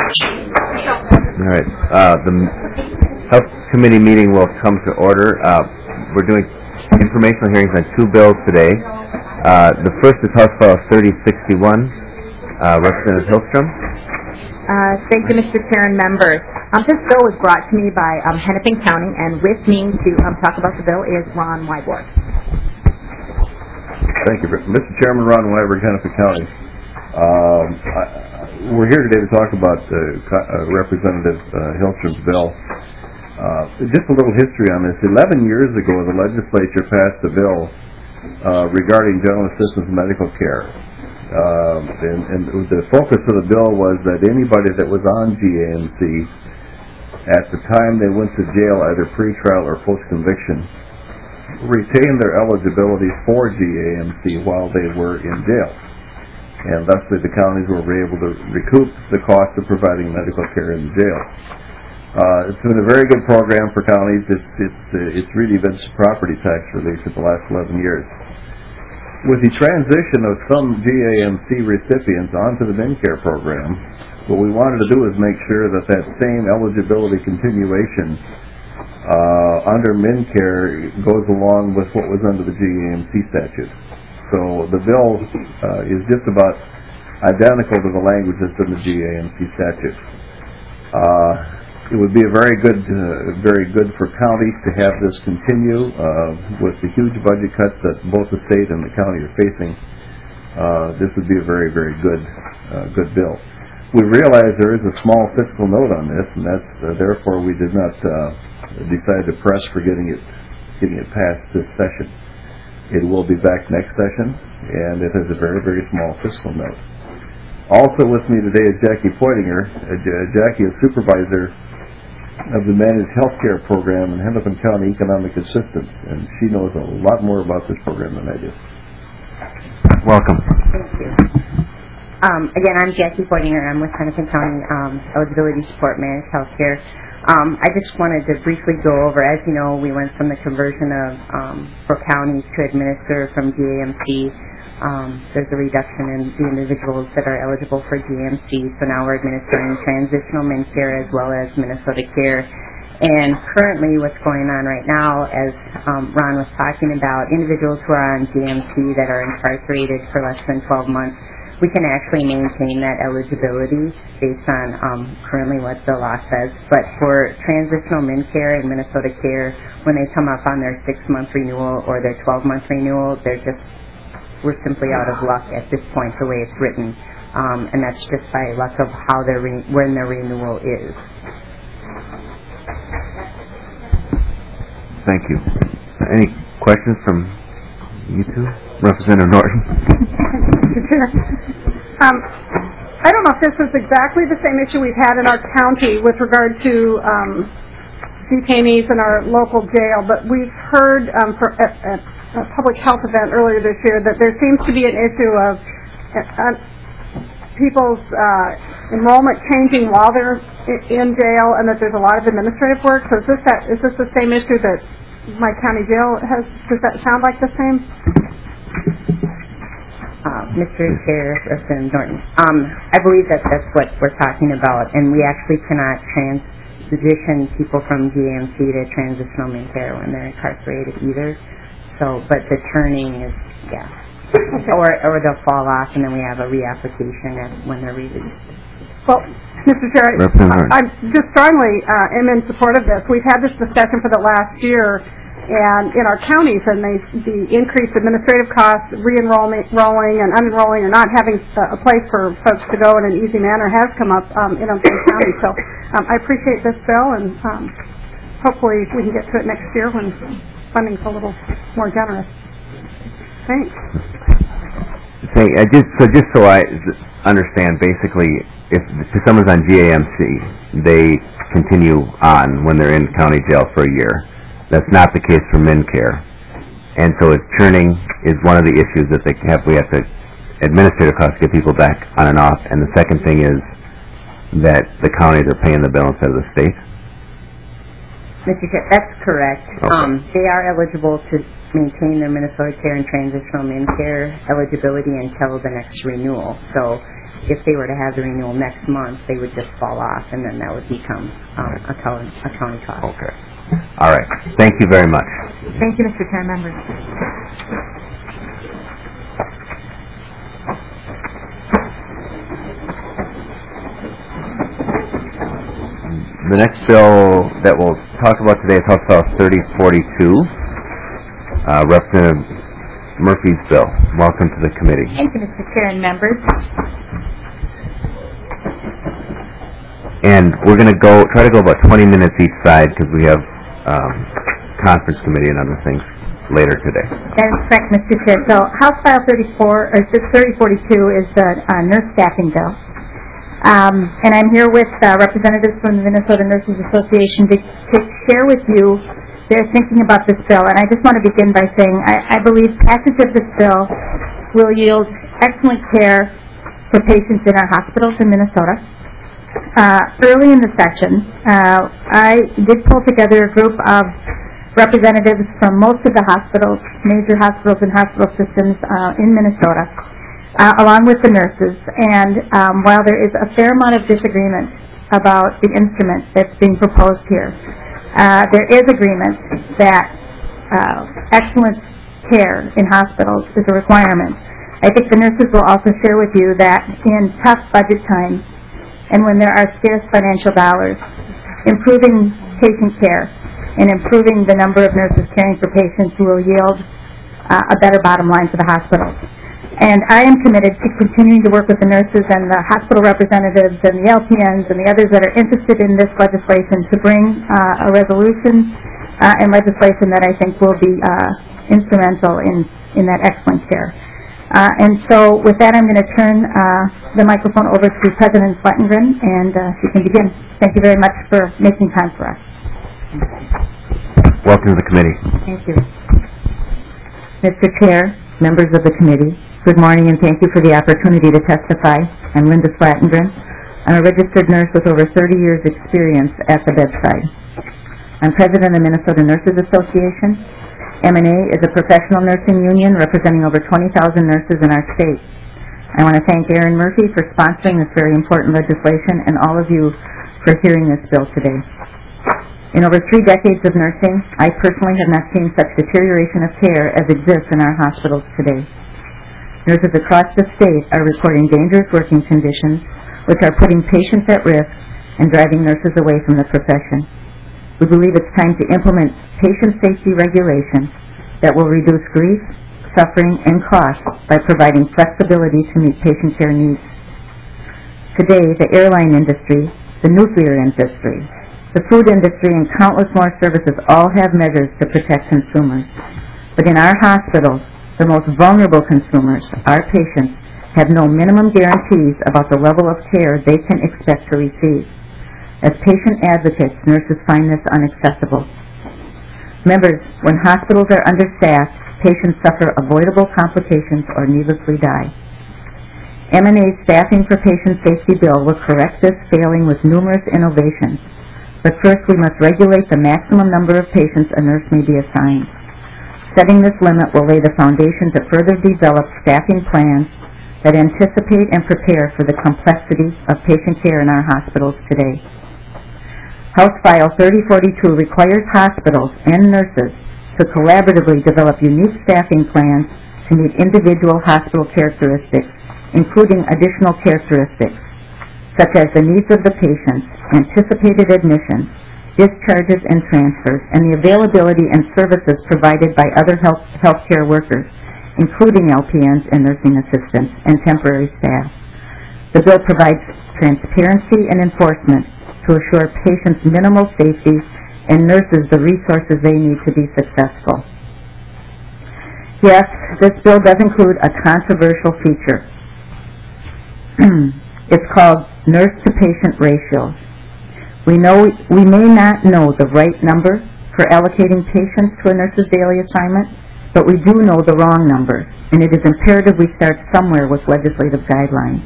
All right. The Health Committee meeting will come to order. We're doing informational hearings on two bills today. The first is House File 3061. Representative Hillstrom. Thank you, Mr. Chair and members. This bill was brought to me by Hennepin County, and with me to talk about the bill is Ron Wyborg. Thank you, Mr. Chairman. Ron Wyborg, Hennepin County. We're here today to talk about Representative Hillstrom's bill. Just a little history on this. 11 years ago, the legislature passed a bill regarding general assistance medical care. And the focus of the bill was that anybody that was on GAMC at the time they went to jail, either pre-trial or post-conviction, retained their eligibility for GAMC while they were in jail. And thusly the counties were able to recoup the cost of providing medical care in the jail. It's been a very good program for counties. It's really been some property tax relief for the last 11 years. With the transition of some GAMC recipients onto the MinCare program, what we wanted to do is make sure that that same eligibility continuation under MinCare goes along with what was under the GAMC statute. So the bill is just about identical to the language that's in the GAMC statute. It would be very good for counties to have this continue with the huge budget cuts that both the state and the county are facing. This would be a very, very good bill. We realize there is a small fiscal note on this, and that's therefore we did not decide to press for getting it passed this session. It will be back next session, and it has a very, very small fiscal note. Also with me today is Jackie Poitinger. Jackie is supervisor of the Managed Healthcare Program in Hennepin County Economic Assistance, and she knows a lot more about this program than I do. Welcome. Thank you. Again, I'm Jackie Poitinger. I'm with Hennepin County Eligibility Support Managed Healthcare. I just wanted to briefly go over, as you know, we went from the conversion of for counties to administer from GAMC. There's a reduction in the individuals that are eligible for GAMC, so now we're administering transitional MinCare as well as Minnesota Care. And currently what's going on right now, as Ron was talking about, individuals who are on GAMC that are incarcerated for less than 12 months, we can actually maintain that eligibility based on currently what the law says. But for transitional MinCare and Minnesota Care, when they come up on their 6-month renewal or their 12-month renewal, we're simply out of luck at this point, the way it's written. And that's just by luck of how when their renewal is. Thank you. Any questions from you two? Representative Norton. Mr. Chair. I don't know if this is exactly the same issue we've had in our county with regard to detainees in our local jail, but we've heard at a public health event earlier this year that there seems to be an issue of people's enrollment changing while they're in jail, and that there's a lot of administrative work. So is this the same issue that my county jail has? Does that sound like the same? Mr. Chair, Representative Norton, I believe that's what we're talking about, and we actually cannot transition people from GAMC to transitional MinCare when they're incarcerated either. So, but the turning is, yeah. Okay. Or they'll fall off, and then we have a reapplication when they're released. Well, Mr. Chair, I just strongly am in support of this. We've had this discussion for the last year, and in our counties, and the increased administrative costs, re-enrolling and unenrolling, and not having a place for folks to go in an easy manner has come up in Oakland County. So I appreciate this bill, and hopefully we can get to it next year when funding's a little more generous. Thanks. Just so I understand, basically, if someone's on GAMC, they continue on when they're in county jail for a year. That's not the case for MinCare. And so churning is one of the issues that we have to administrative costs to get people back on and off. And the second thing is that the counties are paying the bill instead of the state. Mr. Chair, that's correct. Okay. They are eligible to maintain their Minnesota Care and Transitional MinCare eligibility until the next renewal. So if they were to have the renewal next month, they would just fall off, and then that would become a county cost. Okay. All right. Thank you very much. Thank you, Mr. Chair, members. The next bill that we'll talk about today is House File 3042, Representative Murphy's bill. Welcome to the committee. Thank you, Mr. Chair and members. And we're going to try to go about 20 minutes each side because we have conference committee and other things later today. That is correct, Mr. Chair. So House File 3042 is the nurse staffing bill. And I'm here with representatives from the Minnesota Nurses Association to share with you their thinking about this bill. And I just want to begin by saying I believe passage of this bill will yield excellent care for patients in our hospitals in Minnesota. Early in the session, I did pull together a group of representatives from most of the hospitals, major hospitals and hospital systems in Minnesota, along with the nurses. And while there is a fair amount of disagreement about the instrument that's being proposed here, there is agreement that excellent care in hospitals is a requirement. I think the nurses will also share with you that in tough budget times and when there are scarce financial dollars, improving patient care and improving the number of nurses caring for patients will yield a better bottom line for the hospitals. And I am committed to continuing to work with the nurses and the hospital representatives and the LPNs and the others that are interested in this legislation to bring a resolution and legislation that I think will be instrumental in that excellent care. And so with that, I'm going to turn the microphone over to President Swettengren, and she can begin. Thank you very much for making time for us. Welcome to the committee. Thank you. Mr. Chair, members of the committee, good morning and thank you for the opportunity to testify. I'm Linda Swettengren. I'm a registered nurse with over 30 years' experience at the bedside. I'm president of the Minnesota Nurses Association. MNA is a professional nursing union representing over 20,000 nurses in our state. I want to thank Erin Murphy for sponsoring this very important legislation and all of you for hearing this bill today. In over 3 decades of nursing, I personally have not seen such deterioration of care as exists in our hospitals today. Nurses across the state are reporting dangerous working conditions, which are putting patients at risk and driving nurses away from the profession. We believe it's time to implement patient safety regulations that will reduce grief, suffering, and cost by providing flexibility to meet patient care needs. Today, the airline industry, the nuclear industry, the food industry, and countless more services all have measures to protect consumers. But in our hospitals, the most vulnerable consumers, our patients, have no minimum guarantees about the level of care they can expect to receive. As patient advocates, nurses find this unacceptable. Members, when hospitals are understaffed, patients suffer avoidable complications or needlessly die. MNA's Staffing for Patient Safety bill will correct this failing with numerous innovations. But first, we must regulate the maximum number of patients a nurse may be assigned. Setting this limit will lay the foundation to further develop staffing plans that anticipate and prepare for the complexity of patient care in our hospitals today. House File 3042 requires hospitals and nurses to collaboratively develop unique staffing plans to meet individual hospital characteristics, including additional characteristics, such as the needs of the patient, anticipated admissions, discharges and transfers, and the availability and services provided by other healthcare workers, including LPNs and nursing assistants and temporary staff. The bill provides transparency and enforcement to assure patients minimal safety and nurses the resources they need to be successful. Yes, this bill does include a controversial feature. It's called nurse-to-patient ratios. We may not know the right number for allocating patients to a nurse's daily assignment, but we do know the wrong number, and it is imperative we start somewhere with legislative guidelines.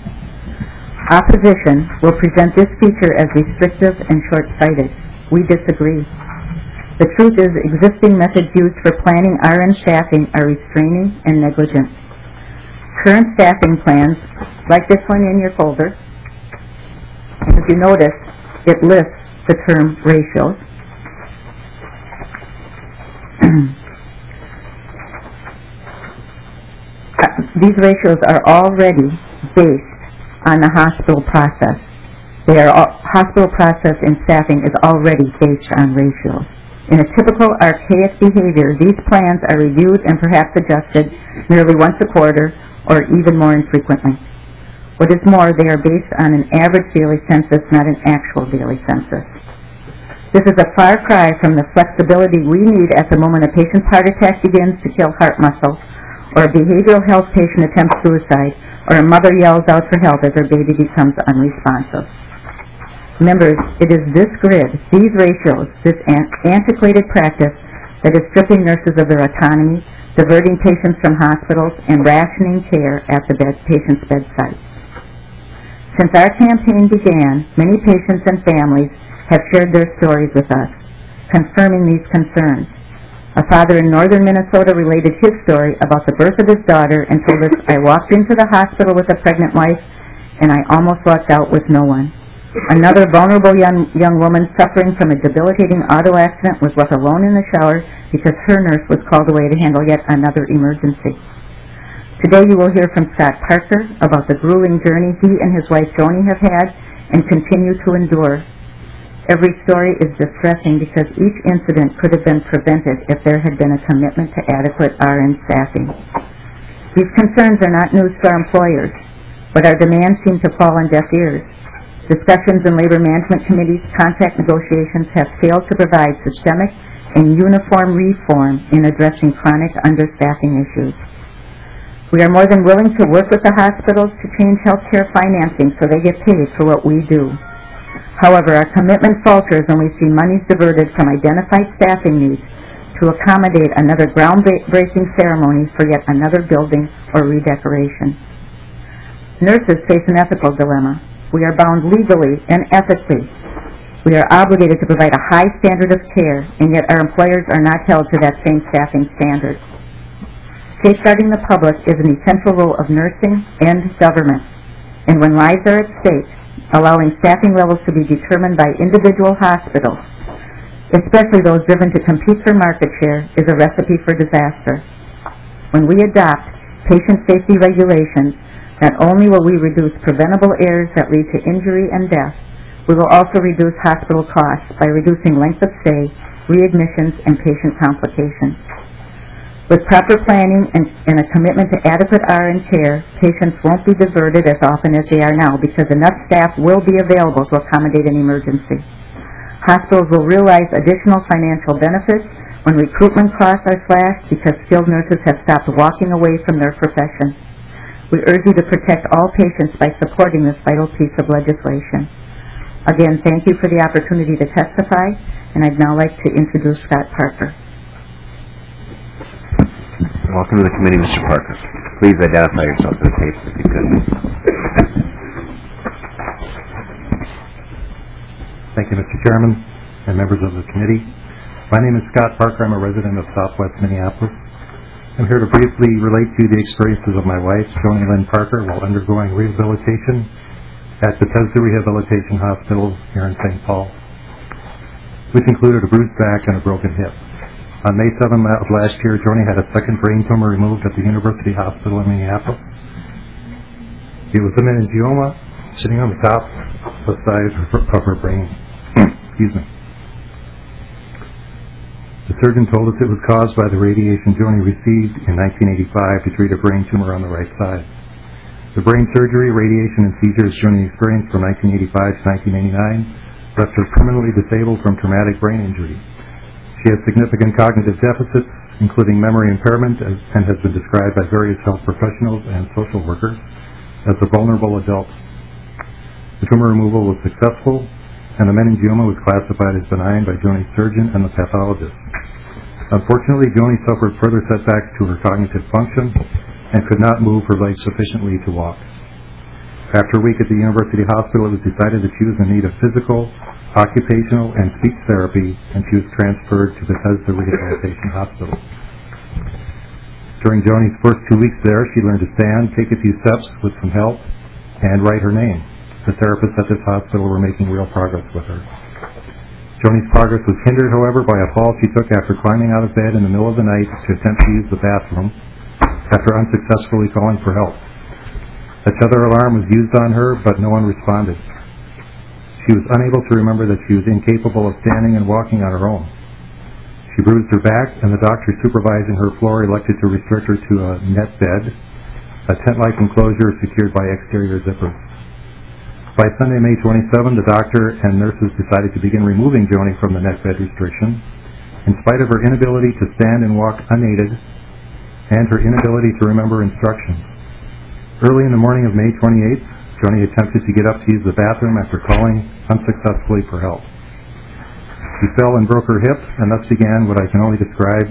Opposition will present this feature as restrictive and short-sighted. We disagree. The truth is, existing methods used for planning RN staffing are restraining and negligent. Current staffing plans, like this one in your folder, and if you notice, it lists the term ratios. These ratios are already based on the hospital process. Hospital process in staffing is already based on ratios. In a typical archaic behavior, these plans are reviewed and perhaps adjusted nearly once a quarter or even more infrequently. What is more, they are based on an average daily census, not an actual daily census. This is a far cry from the flexibility we need at the moment a patient's heart attack begins to kill heart muscle, or a behavioral health patient attempts suicide, or a mother yells out for help as her baby becomes unresponsive. Members, it is this grid, these ratios, this antiquated practice that is stripping nurses of their autonomy, diverting patients from hospitals, and rationing care at the patient's bedside. Since our campaign began, many patients and families have shared their stories with us, confirming these concerns. A father in northern Minnesota related his story about the birth of his daughter and told us, "I walked into the hospital with a pregnant wife, and I almost walked out with no one." Another vulnerable young woman suffering from a debilitating auto accident was left alone in the shower because her nurse was called away to handle yet another emergency. Today you will hear from Scott Parker about the grueling journey he and his wife Joni have had and continue to endure. Every story is distressing because each incident could have been prevented if there had been a commitment to adequate RN staffing. These concerns are not news to our employers, but our demands seem to fall on deaf ears. Discussions in labor management committees, contract negotiations have failed to provide systemic and uniform reform in addressing chronic understaffing issues. We are more than willing to work with the hospitals to change health care financing so they get paid for what we do. However, our commitment falters when we see monies diverted from identified staffing needs to accommodate another groundbreaking ceremony for yet another building or redecoration. Nurses face an ethical dilemma. We are bound legally and ethically. We are obligated to provide a high standard of care, and yet our employers are not held to that same staffing standard. Safeguarding the public is an essential role of nursing and government, and when lives are at stake, allowing staffing levels to be determined by individual hospitals, especially those driven to compete for market share, is a recipe for disaster. When we adopt patient safety regulations, not only will we reduce preventable errors that lead to injury and death, we will also reduce hospital costs by reducing length of stay, readmissions, and patient complications. With proper planning and a commitment to adequate RN care, patients won't be diverted as often as they are now because enough staff will be available to accommodate an emergency. Hospitals will realize additional financial benefits when recruitment costs are slashed because skilled nurses have stopped walking away from their profession. We urge you to protect all patients by supporting this vital piece of legislation. Again, thank you for the opportunity to testify, and I'd now like to introduce Scott Parker. Welcome to the committee, Mr. Parker. Please identify yourself to the tape if you could. Thank you, Mr. Chairman and members of the committee. My name is Scott Parker. I'm a resident of Southwest Minneapolis. I'm here to briefly relate to you the experiences of my wife, Joni Lynn Parker, while undergoing rehabilitation at Bethesda Rehabilitation Hospital here in St. Paul, which included a bruised back and a broken hip. On May 7th of last year, Joni had a second brain tumor removed at the University Hospital in Minneapolis. It was a meningioma sitting on the top of the side of her brain. Excuse me. The surgeon told us it was caused by the radiation Joni received in 1985 to treat a brain tumor on the right side. The brain surgery, radiation, and seizures Joni experienced from 1985 to 1989 left her permanently disabled from traumatic brain injury. She has significant cognitive deficits, including memory impairment, and has been described by various health professionals and social workers as a vulnerable adult. The tumor removal was successful, and the meningioma was classified as benign by Joni's surgeon and the pathologist. Unfortunately, Joni suffered further setbacks to her cognitive function and could not move her legs sufficiently to walk. After a week at the University Hospital, it was decided that she was in need of physical, occupational, and speech therapy, and she was transferred to Bethesda Rehabilitation Hospital. During Joni's first 2 weeks there, she learned to stand, take a few steps with some help, and write her name. The therapists at this hospital were making real progress with her. Joni's progress was hindered, however, by a fall she took after climbing out of bed in the middle of the night to attempt to use the bathroom after unsuccessfully calling for help. A tether alarm was used on her, but no one responded. She was unable to remember that she was incapable of standing and walking on her own. She bruised her back, and the doctor supervising her floor elected to restrict her to a net bed, a tent-like enclosure secured by exterior zippers. By Sunday, May 27, the doctor and nurses decided to begin removing Joni from the net bed restriction, in spite of her inability to stand and walk unaided, and her inability to remember instructions. Early in the morning of May 28th, Joni attempted to get up to use the bathroom after calling unsuccessfully for help. She fell and broke her hip, and thus began what I can only describe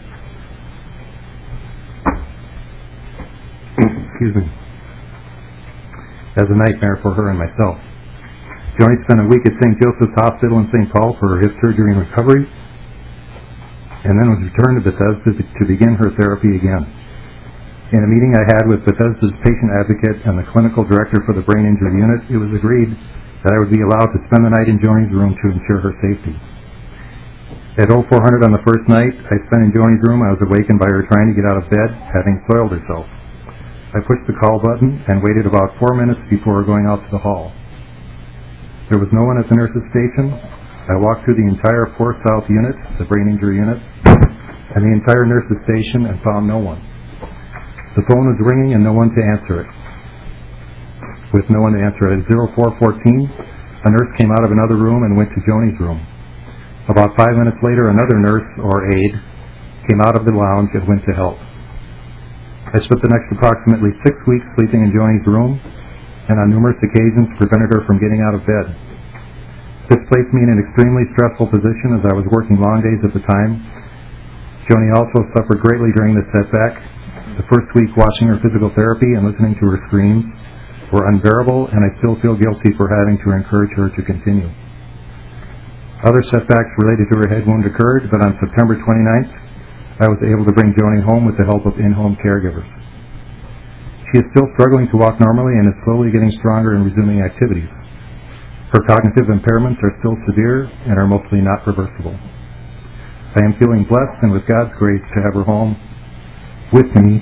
as a nightmare for her and myself. Joni spent a week at St. Joseph's Hospital in St. Paul for her hip surgery and recovery, and then was returned to Bethesda to begin her therapy again. In a meeting I had with Bethesda's patient advocate and the clinical director for the brain injury unit, it was agreed that I would be allowed to spend the night in Joni's room to ensure her safety. At 0400 on the first night I spent in Joni's room, I was awakened by her trying to get out of bed, having soiled herself. I pushed the call button and waited about 4 minutes before going out to the hall. There was no one at the nurse's station. I walked through the entire 4 South unit, the brain injury unit, and the entire nurse's station and found no one. The phone was ringing and no one to answer it. With no one to answer it, at 0414, a nurse came out of another room and went to Joni's room. About 5 minutes later, another nurse, or aide, came out of the lounge and went to help. I spent the next approximately 6 weeks sleeping in Joni's room, and on numerous occasions prevented her from getting out of bed. This placed me in an extremely stressful position as I was working long days at the time. Joni also suffered greatly during this setback. The first week watching her physical therapy and listening to her screams were unbearable, and I still feel guilty for having to encourage her to continue. Other setbacks related to her head wound occurred, but on September 29th, I was able to bring Joni home with the help of in-home caregivers. She is still struggling to walk normally and is slowly getting stronger and resuming activities. Her cognitive impairments are still severe and are mostly not reversible. I am feeling blessed and with God's grace to have her home with me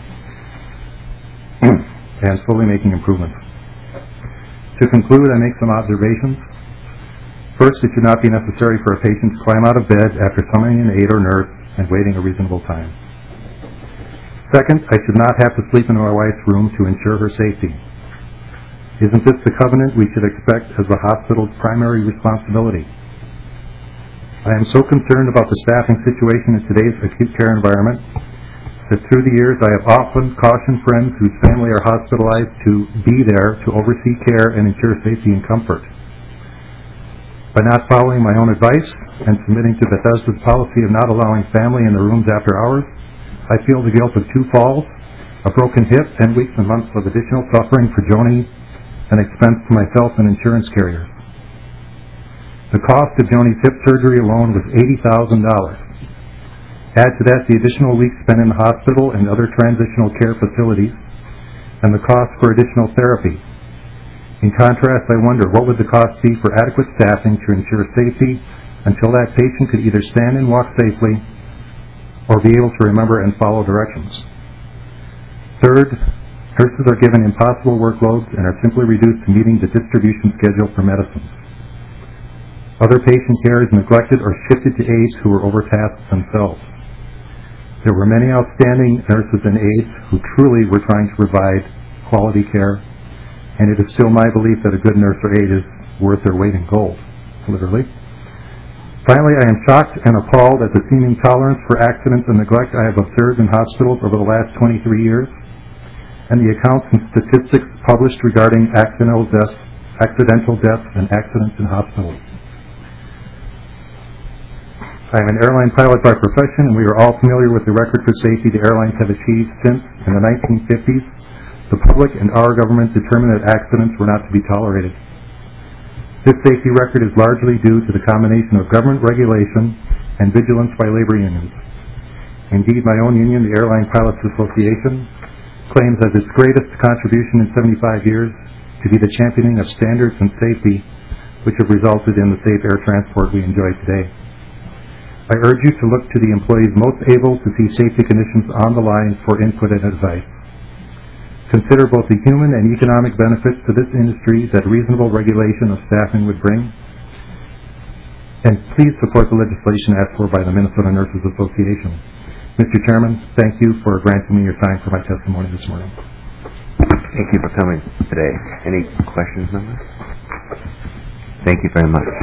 and slowly making improvements. To conclude, I make some observations. First, it should not be necessary for a patient to climb out of bed after summoning an aide or nurse and waiting a reasonable time. Second, I should not have to sleep in my wife's room to ensure her safety. Isn't this the covenant we should expect as the hospital's primary responsibility? I am so concerned about the staffing situation in today's acute care environment that through the years I have often cautioned friends whose family are hospitalized to be there to oversee care and ensure safety and comfort. By not following my own advice and submitting to Bethesda's policy of not allowing family in the rooms after hours, I feel the guilt of 2 falls, a broken hip, and weeks and months of additional suffering for Joni, an expense to myself and insurance carriers. The cost of Joni's hip surgery alone was $80,000. Add to that the additional weeks spent in the hospital and other transitional care facilities, and the cost for additional therapy. In contrast, I wonder what would the cost be for adequate staffing to ensure safety until that patient could either stand and walk safely or be able to remember and follow directions. Third, nurses are given impossible workloads and are simply reduced to meeting the distribution schedule for medicines. Other patient care is neglected or shifted to aides who are overtasked themselves. There were many outstanding nurses and aides who truly were trying to provide quality care, and it is still my belief that a good nurse or aide is worth their weight in gold, literally. Finally, I am shocked and appalled at the seeming tolerance for accidents and neglect I have observed in hospitals over the last 23 years, and the accounts and statistics published regarding accidental deaths and accidents in hospitals. I am an airline pilot by profession, and we are all familiar with the record for safety the airlines have achieved since, in the 1950s, The public and our government determined that accidents were not to be tolerated. This safety record is largely due to the combination of government regulation and vigilance by labor unions. Indeed, my own union, the Airline Pilots Association, claims as its greatest contribution in 75 years to be the championing of standards and safety which have resulted in the safe air transport we enjoy today. I urge you to look to the employees most able to see safety conditions on the line for input and advice. Consider both the human and economic benefits to this industry that reasonable regulation of staffing would bring, and please support the legislation asked for by the Minnesota Nurses Association. Mr. Chairman, thank you for granting me your time for my testimony this morning. Thank you for coming today. Any questions, members? Thank you very much.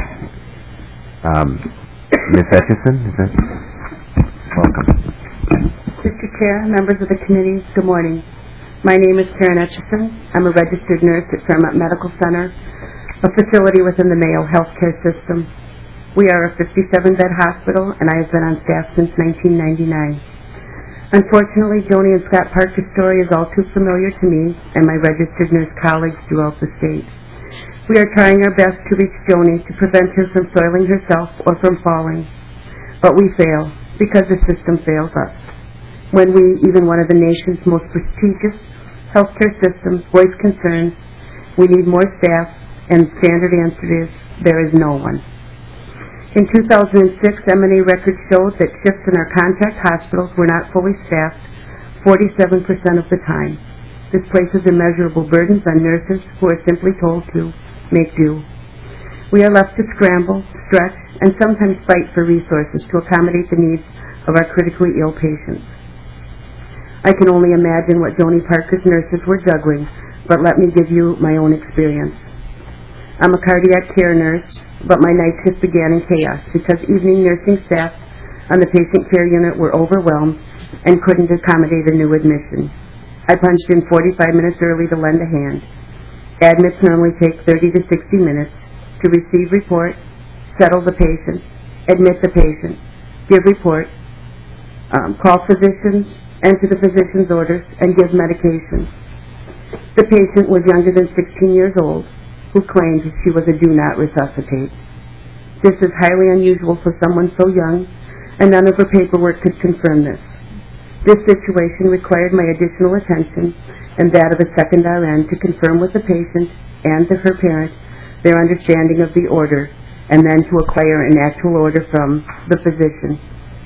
Ms. Etchison, welcome. Mr. Chair, members of the committee, good morning. My name is Karen Etchison. I'm a registered nurse at Fairmont Medical Center, a facility within the Mayo Healthcare System. We are a 57-bed hospital, and I have been on staff since 1999. Unfortunately, Joni and Scott Parker's story is all too familiar to me and my registered nurse colleagues throughout the state. We are trying our best to reach Joni to prevent her from soiling herself or from falling. But we fail, because the system fails us. When we, even one of the nation's most prestigious healthcare systems, voice concerns, we need more staff, and the standard answer is, there is no one. In 2006, M&A records showed that shifts in our contract hospitals were not fully staffed 47% of the time. This places immeasurable burdens on nurses who are simply told to make do. We are left to scramble, stretch, and sometimes fight for resources to accommodate the needs of our critically ill patients. I can only imagine what Joni Parker's nurses were juggling, but let me give you my own experience. I'm a cardiac care nurse, but my night shift began in chaos because evening nursing staff on the patient care unit were overwhelmed and couldn't accommodate a new admission. I punched in 45 minutes early to lend a hand. Admits normally take 30 to 60 minutes to receive report, settle the patient, admit the patient, give report, call physicians, enter the physician's orders, and give medication. The patient was younger than 16 years old, who claimed she was a do not resuscitate. This is highly unusual for someone so young, and none of her paperwork could confirm this. This situation required my additional attention and that of a second RN to confirm with the patient and to her parent their understanding of the order, and then to acquire an actual order from the physician.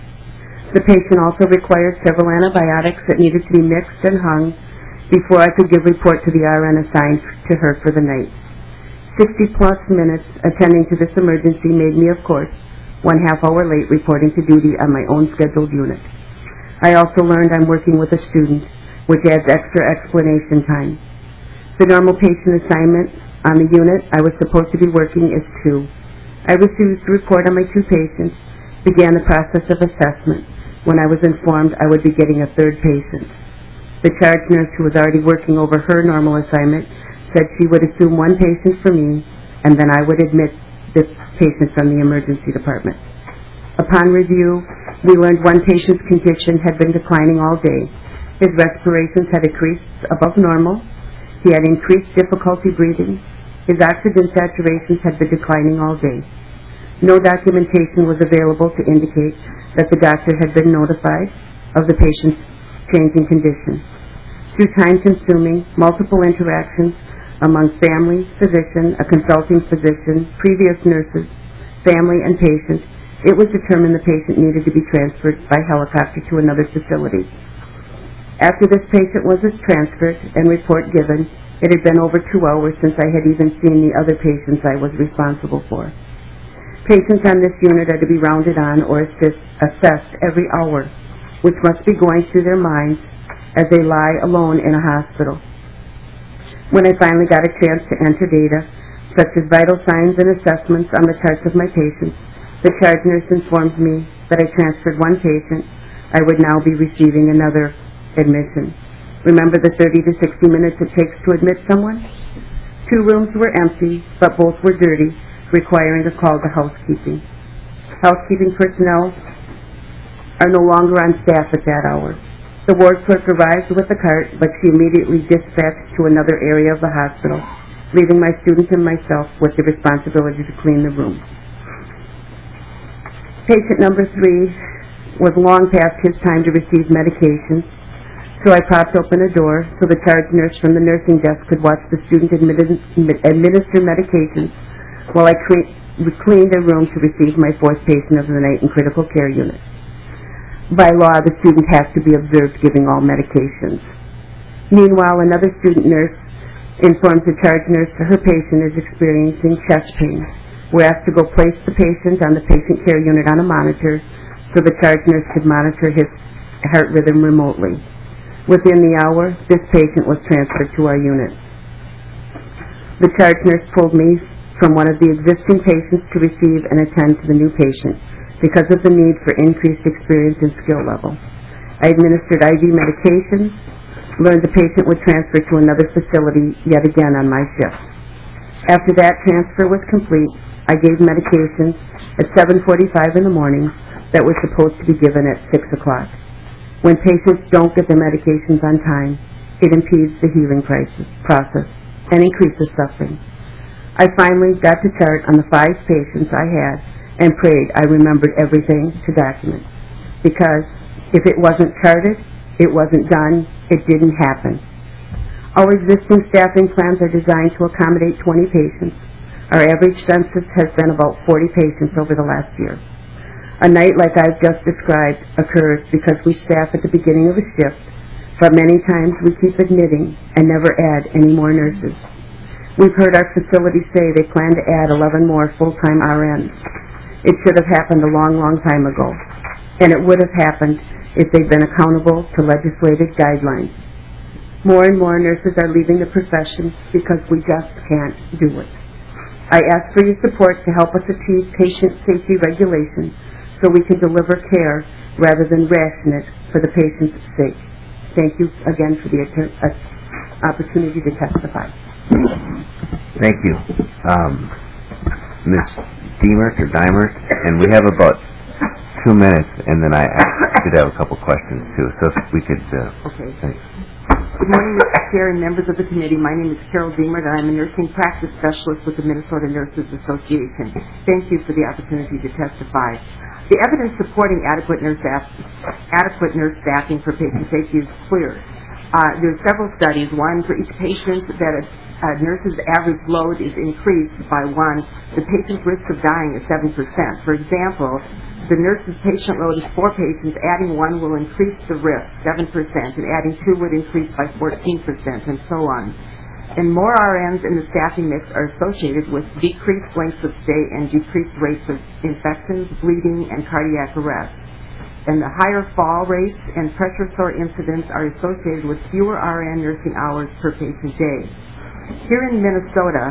The patient also required several antibiotics that needed to be mixed and hung before I could give report to the RN assigned to her for the night. 60-plus minutes attending to this emergency made me, of course, 1/2 hour late reporting to duty on my own scheduled unit. I also learned I'm working with a student, which adds extra explanation time. The normal patient assignment on the unit I was supposed to be working is 2. I received the report on my 2 patients, began the process of assessment, when I was informed I would be getting a 3rd patient. The charge nurse, who was already working over her normal assignment, said she would assume 1 patient for me, and then I would admit this patient from the emergency department. Upon review, we learned 1 patient's condition had been declining all day. His respirations had increased above normal. He had increased difficulty breathing. His oxygen saturations had been declining all day. No documentation was available to indicate that the doctor had been notified of the patient's changing condition. Through time-consuming, multiple interactions among family, physician, a consulting physician, previous nurses, family, and patient, it was determined the patient needed to be transferred by helicopter to another facility. After this patient was transferred and report given, it had been over 2 hours since I had even seen the other patients I was responsible for. Patients on this unit are to be rounded on or assessed every hour, which must be going through their minds as they lie alone in a hospital. When I finally got a chance to enter data, such as vital signs and assessments on the charts of my patients, the charge nurse informed me that I transferred 1 patient. I would now be receiving another admission. Remember the 30 to 60 minutes it takes to admit someone? 2 rooms were empty, but both were dirty, requiring a call to housekeeping. Housekeeping personnel are no longer on staff at that hour. The ward clerk arrived with the cart, but she immediately dispatched to another area of the hospital, leaving my students and myself with the responsibility to clean the room. Patient number 3 was long past his time to receive medications, so I propped open a door so the charge nurse from the nursing desk could watch the student administer medications while I cleaned the room to receive my 4th patient of the night in critical care unit. By law, the student has to be observed giving all medications. Meanwhile, another student nurse informs the charge nurse that her patient is experiencing chest pain. We're asked to go place the patient on the patient care unit on a monitor so the charge nurse could monitor his heart rhythm remotely. Within the hour, this patient was transferred to our unit. The charge nurse pulled me from one of the existing patients to receive and attend to the new patient because of the need for increased experience and skill level. I administered IV medications, learned the patient would transfer to another facility yet again on my shift. After that transfer was complete, I gave medications at 7:45 in the morning that were supposed to be given at 6 o'clock. When patients don't get their medications on time, it impedes the healing process and increases suffering. I finally got to chart on the 5 patients I had and prayed I remembered everything to document. Because if it wasn't charted, it wasn't done, it didn't happen. Our existing staffing plans are designed to accommodate 20 patients. Our average census has been about 40 patients over the last year. A night like I've just described occurs because we staff at the beginning of a shift, but many times we keep admitting and never add any more nurses. We've heard our facility say they plan to add 11 more full-time RNs. It should have happened a long, long time ago, and it would have happened if they'd been accountable to legislative guidelines. More and more nurses are leaving the profession because we just can't do it. I ask for your support to help us achieve patient safety regulations so we can deliver care rather than ration it for the patient's sake. Thank you again for the opportunity to testify. Thank you. Ms. Diemert or Dimert, and we have about 2 minutes, and then I did have a couple questions too, so if we could... Okay. Thanks. Good morning, Mr. Chair and members of the committee. My name is Carol Diemert, and I'm a nursing practice specialist with the Minnesota Nurses Association. Thank you for the opportunity to testify. The evidence supporting adequate nurse staffing for patient safety is clear. There are several studies. One, for each patient that a nurse's average load is increased by 1, the patient's risk of dying is 7%. For example, the nurse's patient load is 4 patients. Adding 1 will increase the risk 7%, and adding 2 would increase by 14%, and so on. And more RNs in the staffing mix are associated with decreased lengths of stay and decreased rates of infections, bleeding, and cardiac arrest. And the higher fall rates and pressure sore incidents are associated with fewer RN nursing hours per patient day. Here in Minnesota,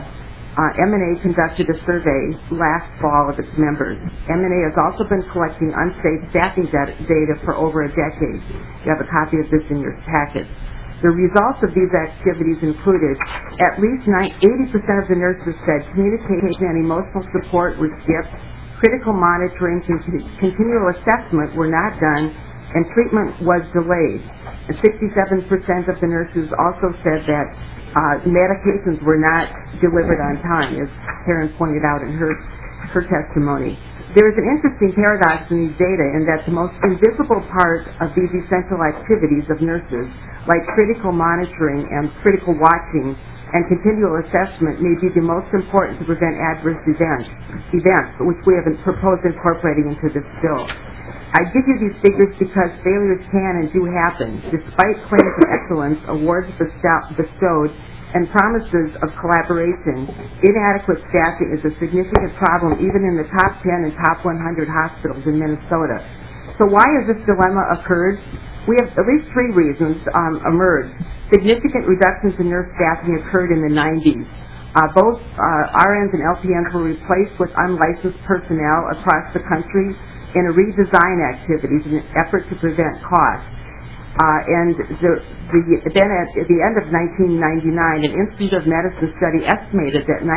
M&A conducted a survey last fall of its members. M&A has also been collecting unsafe staffing data for over a decade. You have a copy of this in your packet. The results of these activities included at least 80% of the nurses said communication and emotional support was skipped, critical monitoring and continual assessment were not done, and treatment was delayed. And 67% of the nurses also said that medications were not delivered on time, as Karen pointed out in her testimony. There is an interesting paradox in these data in that the most invisible part of these essential activities of nurses, like critical monitoring and critical watching and continual assessment, may be the most important to prevent adverse events, which we have proposed incorporating into this bill. I give you these figures because failures can and do happen. Despite claims of excellence, awards bestowed, and promises of collaboration, inadequate staffing is a significant problem even in the top 10 and top 100 hospitals in Minnesota. So why has this dilemma occurred? We have at least 3 reasons emerged. Significant reductions in nurse staffing occurred in the 90s. Both RNs and LPNs were replaced with unlicensed personnel across the country in a redesign activities in an effort to prevent costs. And then at the end of 1999, an Institute of Medicine study estimated that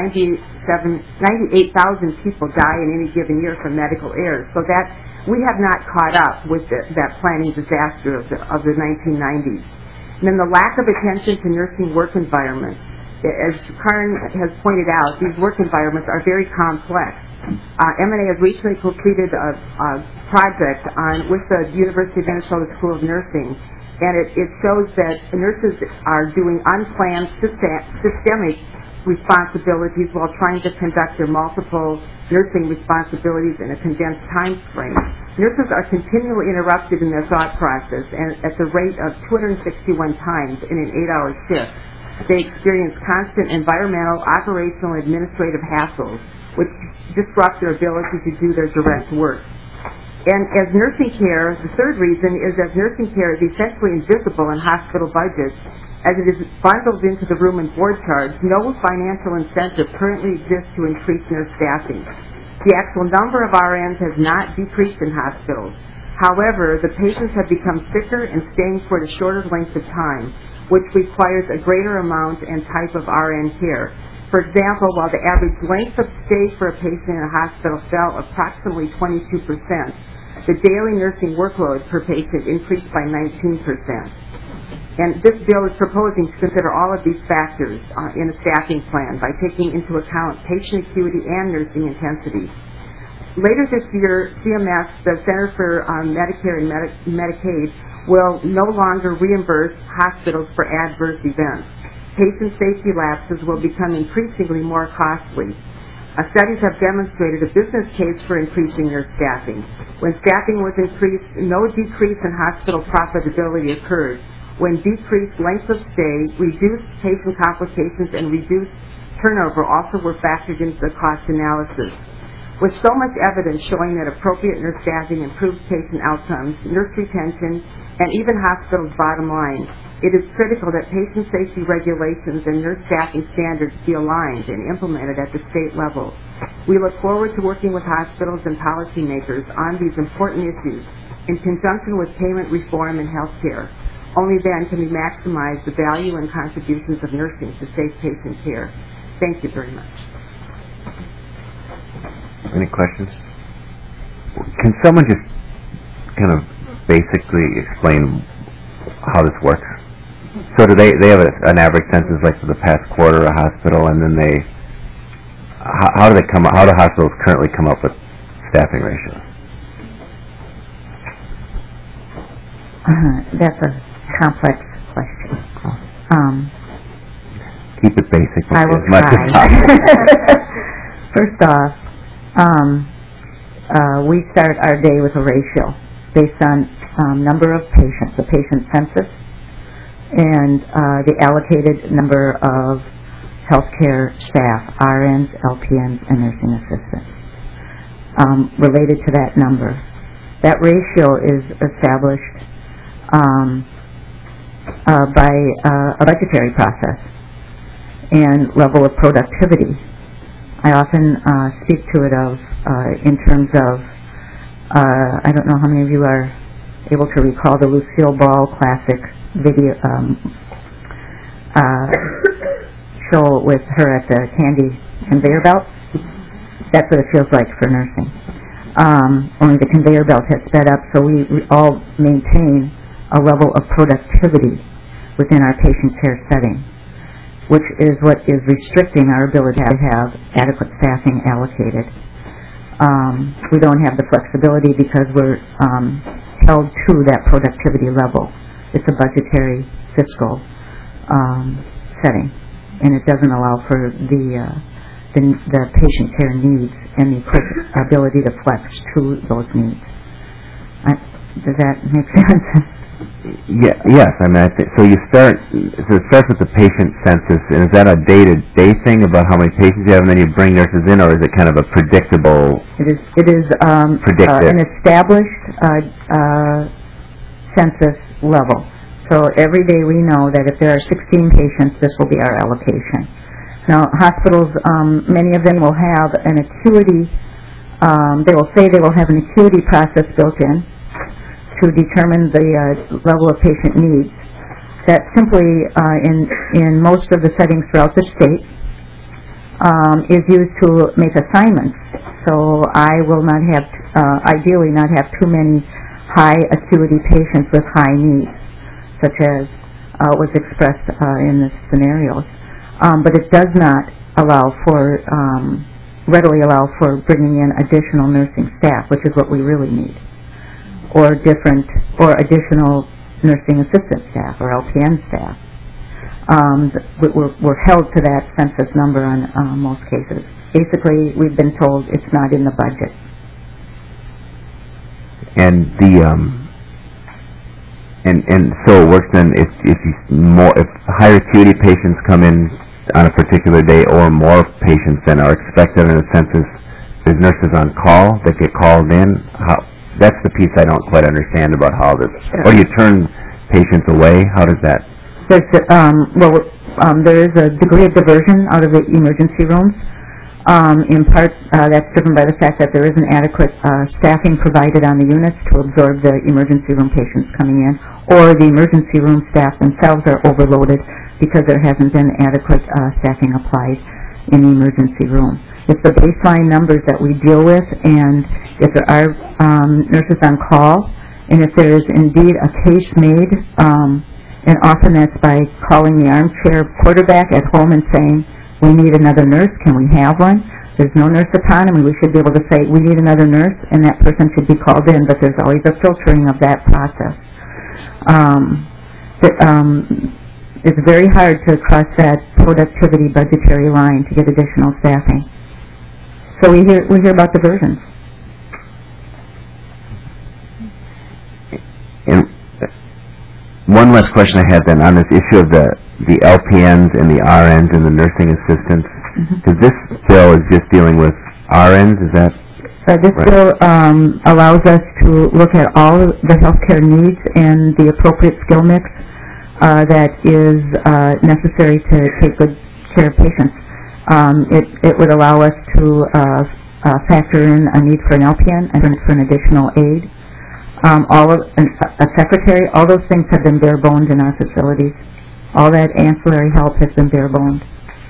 98,000 people die in any given year from medical errors. So that we have not caught up with that planning disaster of the 1990s. And then the lack of attention to nursing work environments. As Karen has pointed out, these work environments are very complex. M&A has recently completed a project with the University of Minnesota School of Nursing, and it shows that nurses are doing unplanned systemic responsibilities while trying to conduct their multiple nursing responsibilities in a condensed time frame. Nurses are continually interrupted in their thought process, and at the rate of 261 times in an 8-hour shift. They experience constant environmental, operational, and administrative hassles, which disrupt their ability to do their direct work. And as nursing care, the third reason is that nursing care is essentially invisible in hospital budgets, as it is bundled into the room and board charge. No financial incentive currently exists to increase nurse staffing. The actual number of RNs has not decreased in hospitals. However, the patients have become sicker and staying for a shorter length of time, which requires a greater amount and type of RN care. For example, while the average length of stay for a patient in a hospital fell approximately 22%, the daily nursing workload per patient increased by 19%. And this bill is proposing to consider all of these factors in a staffing plan by taking into account patient acuity and nursing intensity. Later this year, CMS, the Center for Medicare and Medicaid, will no longer reimburse hospitals for adverse events. Patient safety lapses will become increasingly more costly. Studies have demonstrated a business case for increasing nurse staffing. When staffing was increased, no decrease in hospital profitability occurred. When decreased length of stay, reduced patient complications, and reduced turnover also were factored into the cost analysis. With so much evidence showing that appropriate nurse staffing improves patient outcomes, nurse retention, and even hospitals' bottom line, it is critical that patient safety regulations and nurse staffing standards be aligned and implemented at the state level. We look forward to working with hospitals and policymakers on these important issues in conjunction with payment reform and health care. Only then can we maximize the value and contributions of nursing to safe patient care. Thank you very much. Any questions? Can someone just kind of basically explain how this works? So do they have an average census like for the past quarter a hospital, and then how do hospitals currently come up with staffing ratios? That's a complex question. Keep it basic I will as much try. as possible. First off, we start our day with a ratio based on number of patients, the patient census, and the allocated number of healthcare staff, RNs, LPNs, and nursing assistants. Related to that number, that ratio is established by a budgetary process and level of productivity. I often speak to it in terms of, I don't know how many of you are able to recall the Lucille Ball classic video show with her at the candy conveyor belt. That's what it feels like for nursing. Only the conveyor belt has sped up, so we all maintain a level of productivity within our patient care setting, which is what is restricting our ability to have adequate staffing allocated. We don't have the flexibility because we're held to that productivity level. It's a budgetary fiscal setting, and it doesn't allow for the patient care needs and the ability to flex to those needs. Does that make sense? Yes. I mean, so it starts with the patient census, and is that a day-to-day thing about how many patients you have, and then you bring nurses in, or is it kind of a predictable? It is an established census level. So every day we know that if there are 16 patients, this will be our allocation. Now, hospitals, many of them will have an acuity. They will say they will have an acuity process built in to determine the level of patient needs. That simply, in most of the settings throughout the state, is used to make assignments. So I will not have, ideally not have too many high acuity patients with high needs, such as was expressed in this scenario. But it does not readily allow for bringing in additional nursing staff, which is what we really need, or additional nursing assistant staff or LPN staff. We're held to that census number on most cases. Basically, we've been told it's not in the budget. And so it works then if higher acuity patients come in on a particular day, or more patients than are expected in a census, there's nurses on call that get called in. That's the piece I don't quite understand about how this. Or do you turn patients away? How does that? There is a degree of diversion out of the emergency rooms. In part, that's driven by the fact that there isn't adequate staffing provided on the units to absorb the emergency room patients coming in, or the emergency room staff themselves are overloaded because there hasn't been adequate staffing applied in the emergency room. It's the baseline numbers that we deal with, and if there are nurses on call, and if there is indeed a case made, and often that's by calling the armchair quarterback at home and saying, we need another nurse, can we have one? There's no nurse upon him, and we should be able to say, we need another nurse, and that person should be called in, but there's always a filtering of that process. It's very hard to cross that productivity budgetary line to get additional staffing. So we hear about diversions. And one last question I had then on this issue of the LPNs and the RNs and the nursing assistants. Because this bill is just dealing with RNs, is that? This bill allows us to look at all the healthcare needs and the appropriate skill mix that is necessary to take good care of patients. It would allow us to factor in a need for an LPN and for an additional aide. A secretary, all those things have been bare-boned in our facilities. All that ancillary help has been bare-boned.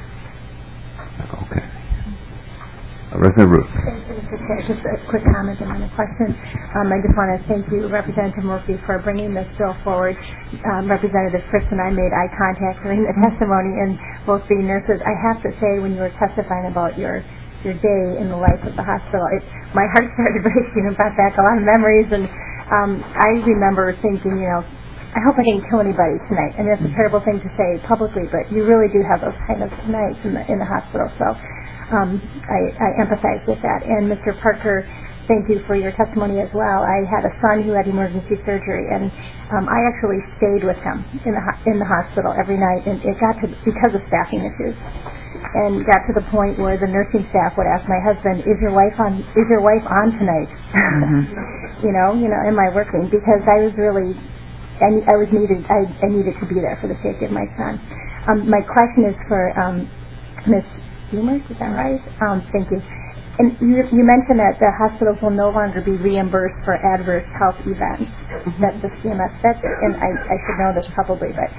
Okay. Representative Ruth. Thank you, Mr. Chair. Just a quick comment and then a question. I just want to thank you, Representative Murphy, for bringing this bill forward. Representative Fritz and I made eye contact during the testimony, and both being nurses, I have to say, when you were testifying about your day in the life of the hospital, my heart started racing and brought back a lot of memories. And I remember thinking, I hope I didn't kill anybody tonight. And that's a terrible thing to say publicly, but you really do have those kind of nights in the hospital. So I empathize with that. And Mr. Parker, thank you for your testimony as well. I had a son who had emergency surgery, and I actually stayed with him in the hospital every night. And it got to, because of staffing issues, and got to the point where the nursing staff would ask my husband, "Is your wife on tonight?" Am I working? Because I was really. I needed to be there for the safety of my son. My question is for Ms. Beamers, is that right? Thank you. And you mentioned that the hospitals will no longer be reimbursed for adverse health events. That's the CMS. And I should know this probably, but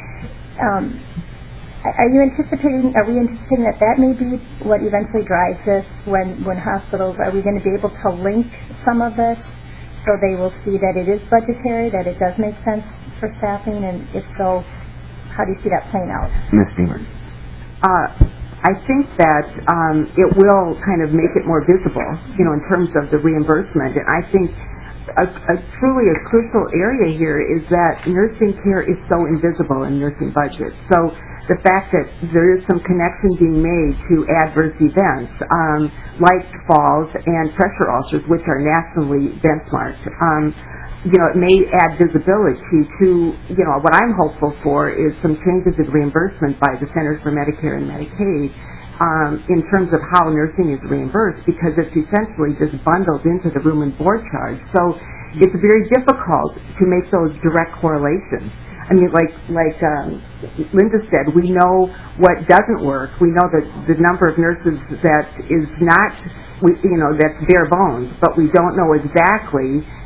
are we anticipating that may be what eventually drives this when hospitals, are we going to be able to link some of it so they will see that it is budgetary, that it does make sense for staffing, and if so, how do you see that playing out? Ms. Beamer. I think that it will kind of make it more visible, in terms of the reimbursement. And I think truly a crucial area here is that nursing care is so invisible in nursing budgets. So the fact that there is some connection being made to adverse events like falls and pressure ulcers, which are nationally benchmarked, it may add visibility to, what I'm hopeful for is some changes in reimbursement by the Centers for Medicare and Medicaid in terms of how nursing is reimbursed, because it's essentially just bundled into the room and board charge. So it's very difficult to make those direct correlations. I mean, like Linda said, we know what doesn't work. We know that the number of nurses that is not, that's bare bones, but we don't know exactly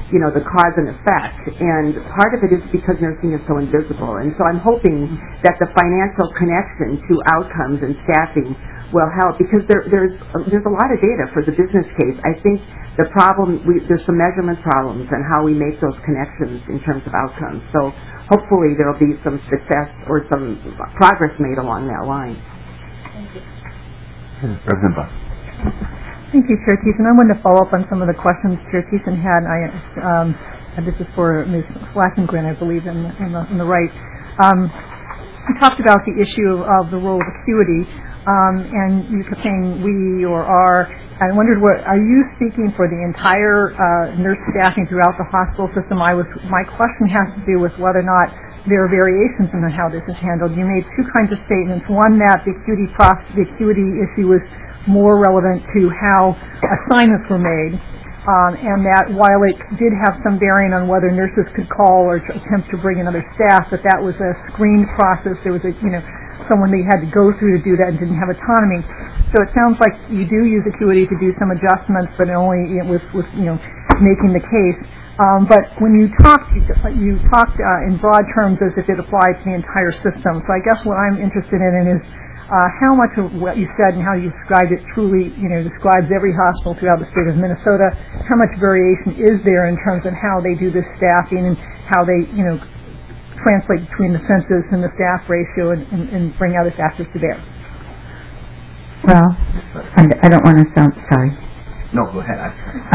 the cause and effect. And part of it is because nursing is so invisible. And so I'm hoping that the financial connection to outcomes and staffing will help, because there's a lot of data for the business case. I think the problem, there's some measurement problems on how we make those connections in terms of outcomes. So hopefully there will be some success or some progress made along that line. Thank you. Representative Buck. Thank you, Chair Thiessen. I wanted to follow up on some of the questions Chair Thiessen had. This is for Ms. Flackengren, I believe, in the right. You talked about the issue of the role of acuity, and you kept saying we or our. I wondered, are you speaking for the entire nurse staffing throughout the hospital system? My question has to do with whether or not there are variations in how this is handled. You made two kinds of statements. One, that the acuity issue was more relevant to how assignments were made, and that while it did have some bearing on whether nurses could call or attempt to bring in other staff, that was a screened process. There was someone they had to go through to do that and didn't have autonomy. So it sounds like you do use acuity to do some adjustments, but only with making the case. But when you talked in broad terms as if it applied to the entire system. So I guess what I'm interested in is how much of what you said and how you described it truly, describes every hospital throughout the state of Minnesota. How much variation is there in terms of how they do this staffing and how they, translate between the census and the staff ratio and bring other factors to bear? Well, I don't want to sound sorry. No, go ahead.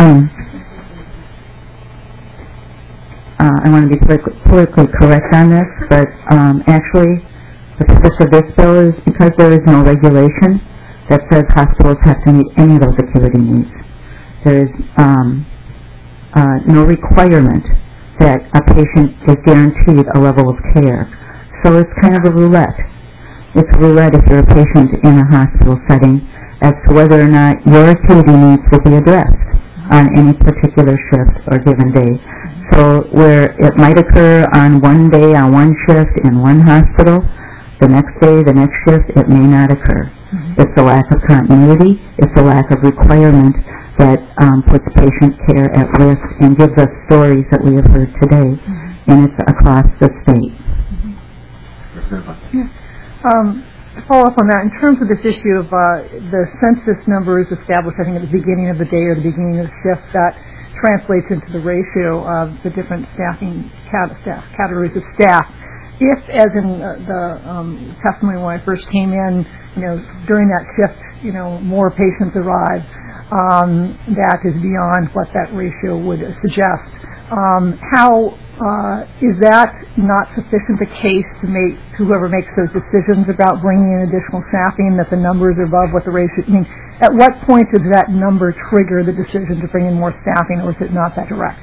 I want to be politically correct on this, but actually the purpose of this bill is because there is no regulation that says hospitals have to meet any of those acuity needs. There is no requirement that a patient is guaranteed a level of care. So it's kind of a roulette. It's a roulette if you're a patient in a hospital setting as to whether or not your acuity needs will be addressed on any particular shift or given day. So where it might occur on one day, on one shift in one hospital, the next day, the next shift, it may not occur. Mm-hmm. It's a lack of continuity. It's a lack of requirement that puts patient care at risk and gives us stories that we have heard today, and it's across the state. To follow up on that, in terms of this issue of the census numbers established, I think at the beginning of the day or the beginning of the shift, that translates into the ratio of the different staffing categories of staff. If, as in the testimony when I first came in, during that shift, more patients arrive, that is beyond what that ratio would suggest. How is that not sufficient a case to make whoever makes those decisions about bringing in additional staffing that the numbers are above what the ratio? I mean, at what point does that number trigger the decision to bring in more staffing, or is it not that direct?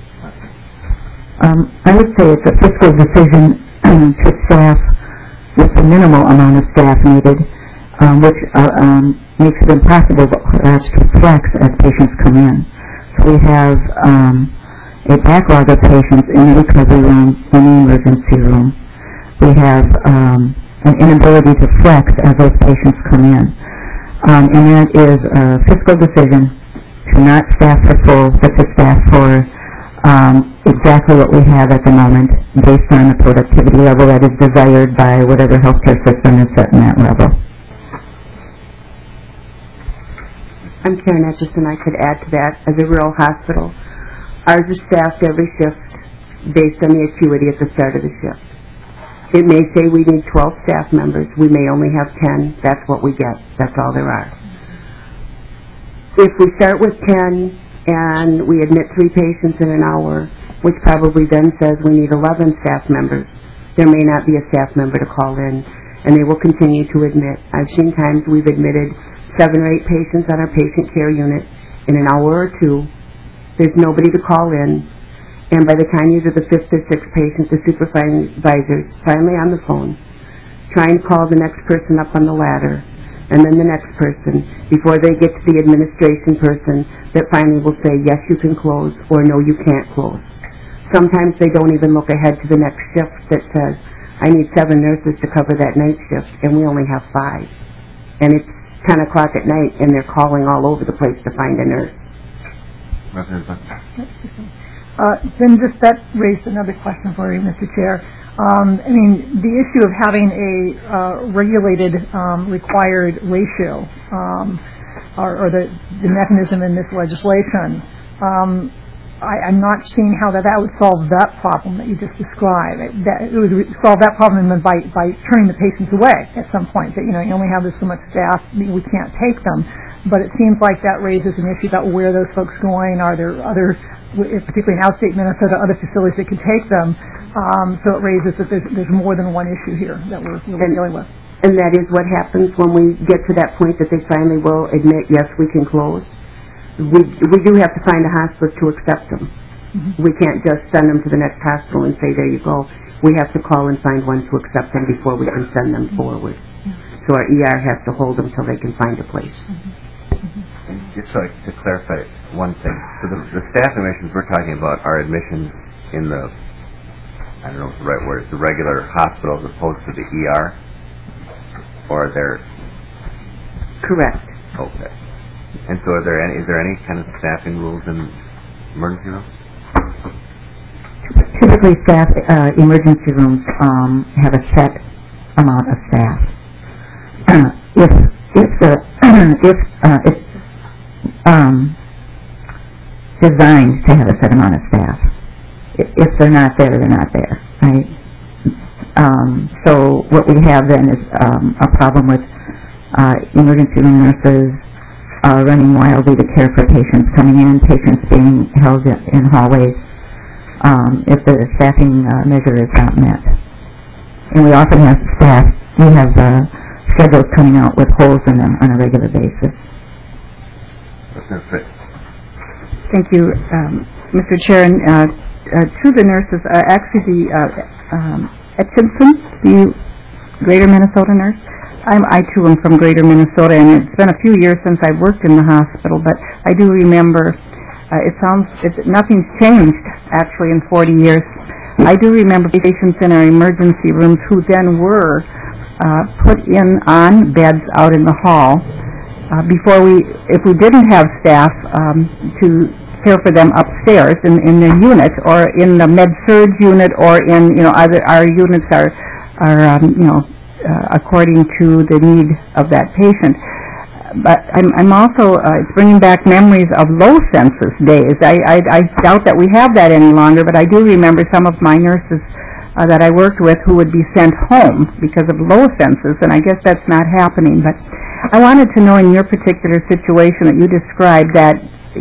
I would say it's a fiscal decision to staff with the minimal amount of staff needed, which makes it impossible perhaps to flex as patients come in. So we have a backlog of patients in the recovery room, in the emergency room. We have an inability to flex as those patients come in. And that is a fiscal decision to not staff for full, but to staff for exactly what we have at the moment based on the productivity level that is desired by whatever healthcare system is set in that level. I'm Karen Etchison. I could add to that. As a rural hospital, ours is staffed every shift based on the acuity at the start of the shift. It may say we need 12 staff members. We may only have 10. That's what we get. That's all there are. If we start with 10 and we admit 3 patients in an hour, which probably then says we need 11 staff members, there may not be a staff member to call in, and they will continue to admit. I've seen times we've admitted 7 or 8 patients on our patient care unit in an hour or 2. There's nobody to call in, and by the time you're to the 5th or 6th patient, the supervisor's finally on the phone, trying to call the next person up on the ladder, and then the next person, before they get to the administration person that finally will say, yes, you can close, or no, you can't close. Sometimes they don't even look ahead to the next shift that says, I need 7 nurses to cover that night shift, and we only have 5. And it's 10 o'clock at night, and they're calling all over the place to find a nurse. Then just that raised another question for you, Mr. Chair. I mean, the issue of having a regulated required ratio or the mechanism in this legislation, I'm not seeing how that would solve that problem that you just described. It would solve that problem by turning the patients away at some point. That, you only have this so much staff, we can't take them. But it seems like that raises an issue about where those folks going. Are there other, particularly in outstate Minnesota, other facilities that could take them? So it raises that there's more than one issue here that we're dealing with. And that is what happens when we get to that point that they finally will admit, yes, we can close. We do have to find a hospice to accept them. Mm-hmm. We can't just send them to the next hospital and say, there you go. We have to call and find one to accept them before we can send them forward. Mm-hmm. So our ER has to hold them till they can find a place. Mm-hmm. And just so to clarify one thing, so the staff admissions we're talking about are admissions in the, I don't know what the right word is, the regular hospital as opposed to the ER? Or they're... Correct. Okay. And so is there any kind of staffing rules in emergency rooms? Typically, emergency rooms have a set amount of staff. If designed to have a set amount of staff. If they're not there, they're not there, right? So what we have then is a problem with emergency room nurses running wildly to care for patients coming in, patients being held in hallways if the staffing measure is not met. And we often have schedules coming out with holes in them on a regular basis. Thank you, Mr. Chair. And to the nurses, actually Atkinson, the Greater Minnesota nurse, I too am from Greater Minnesota, and it's been a few years since I've worked in the hospital, but I do remember, nothing's changed actually in 40 years. I do remember patients in our emergency rooms who then were put in on beds out in the hall if we didn't have staff to care for them upstairs in the unit or in the med-surg unit or in, our units are according to the need of that patient. But I'm also, it's bringing back memories of low census days. I doubt that we have that any longer, but I do remember some of my nurses that I worked with who would be sent home because of low census, and I guess that's not happening. But I wanted to know in your particular situation that you described that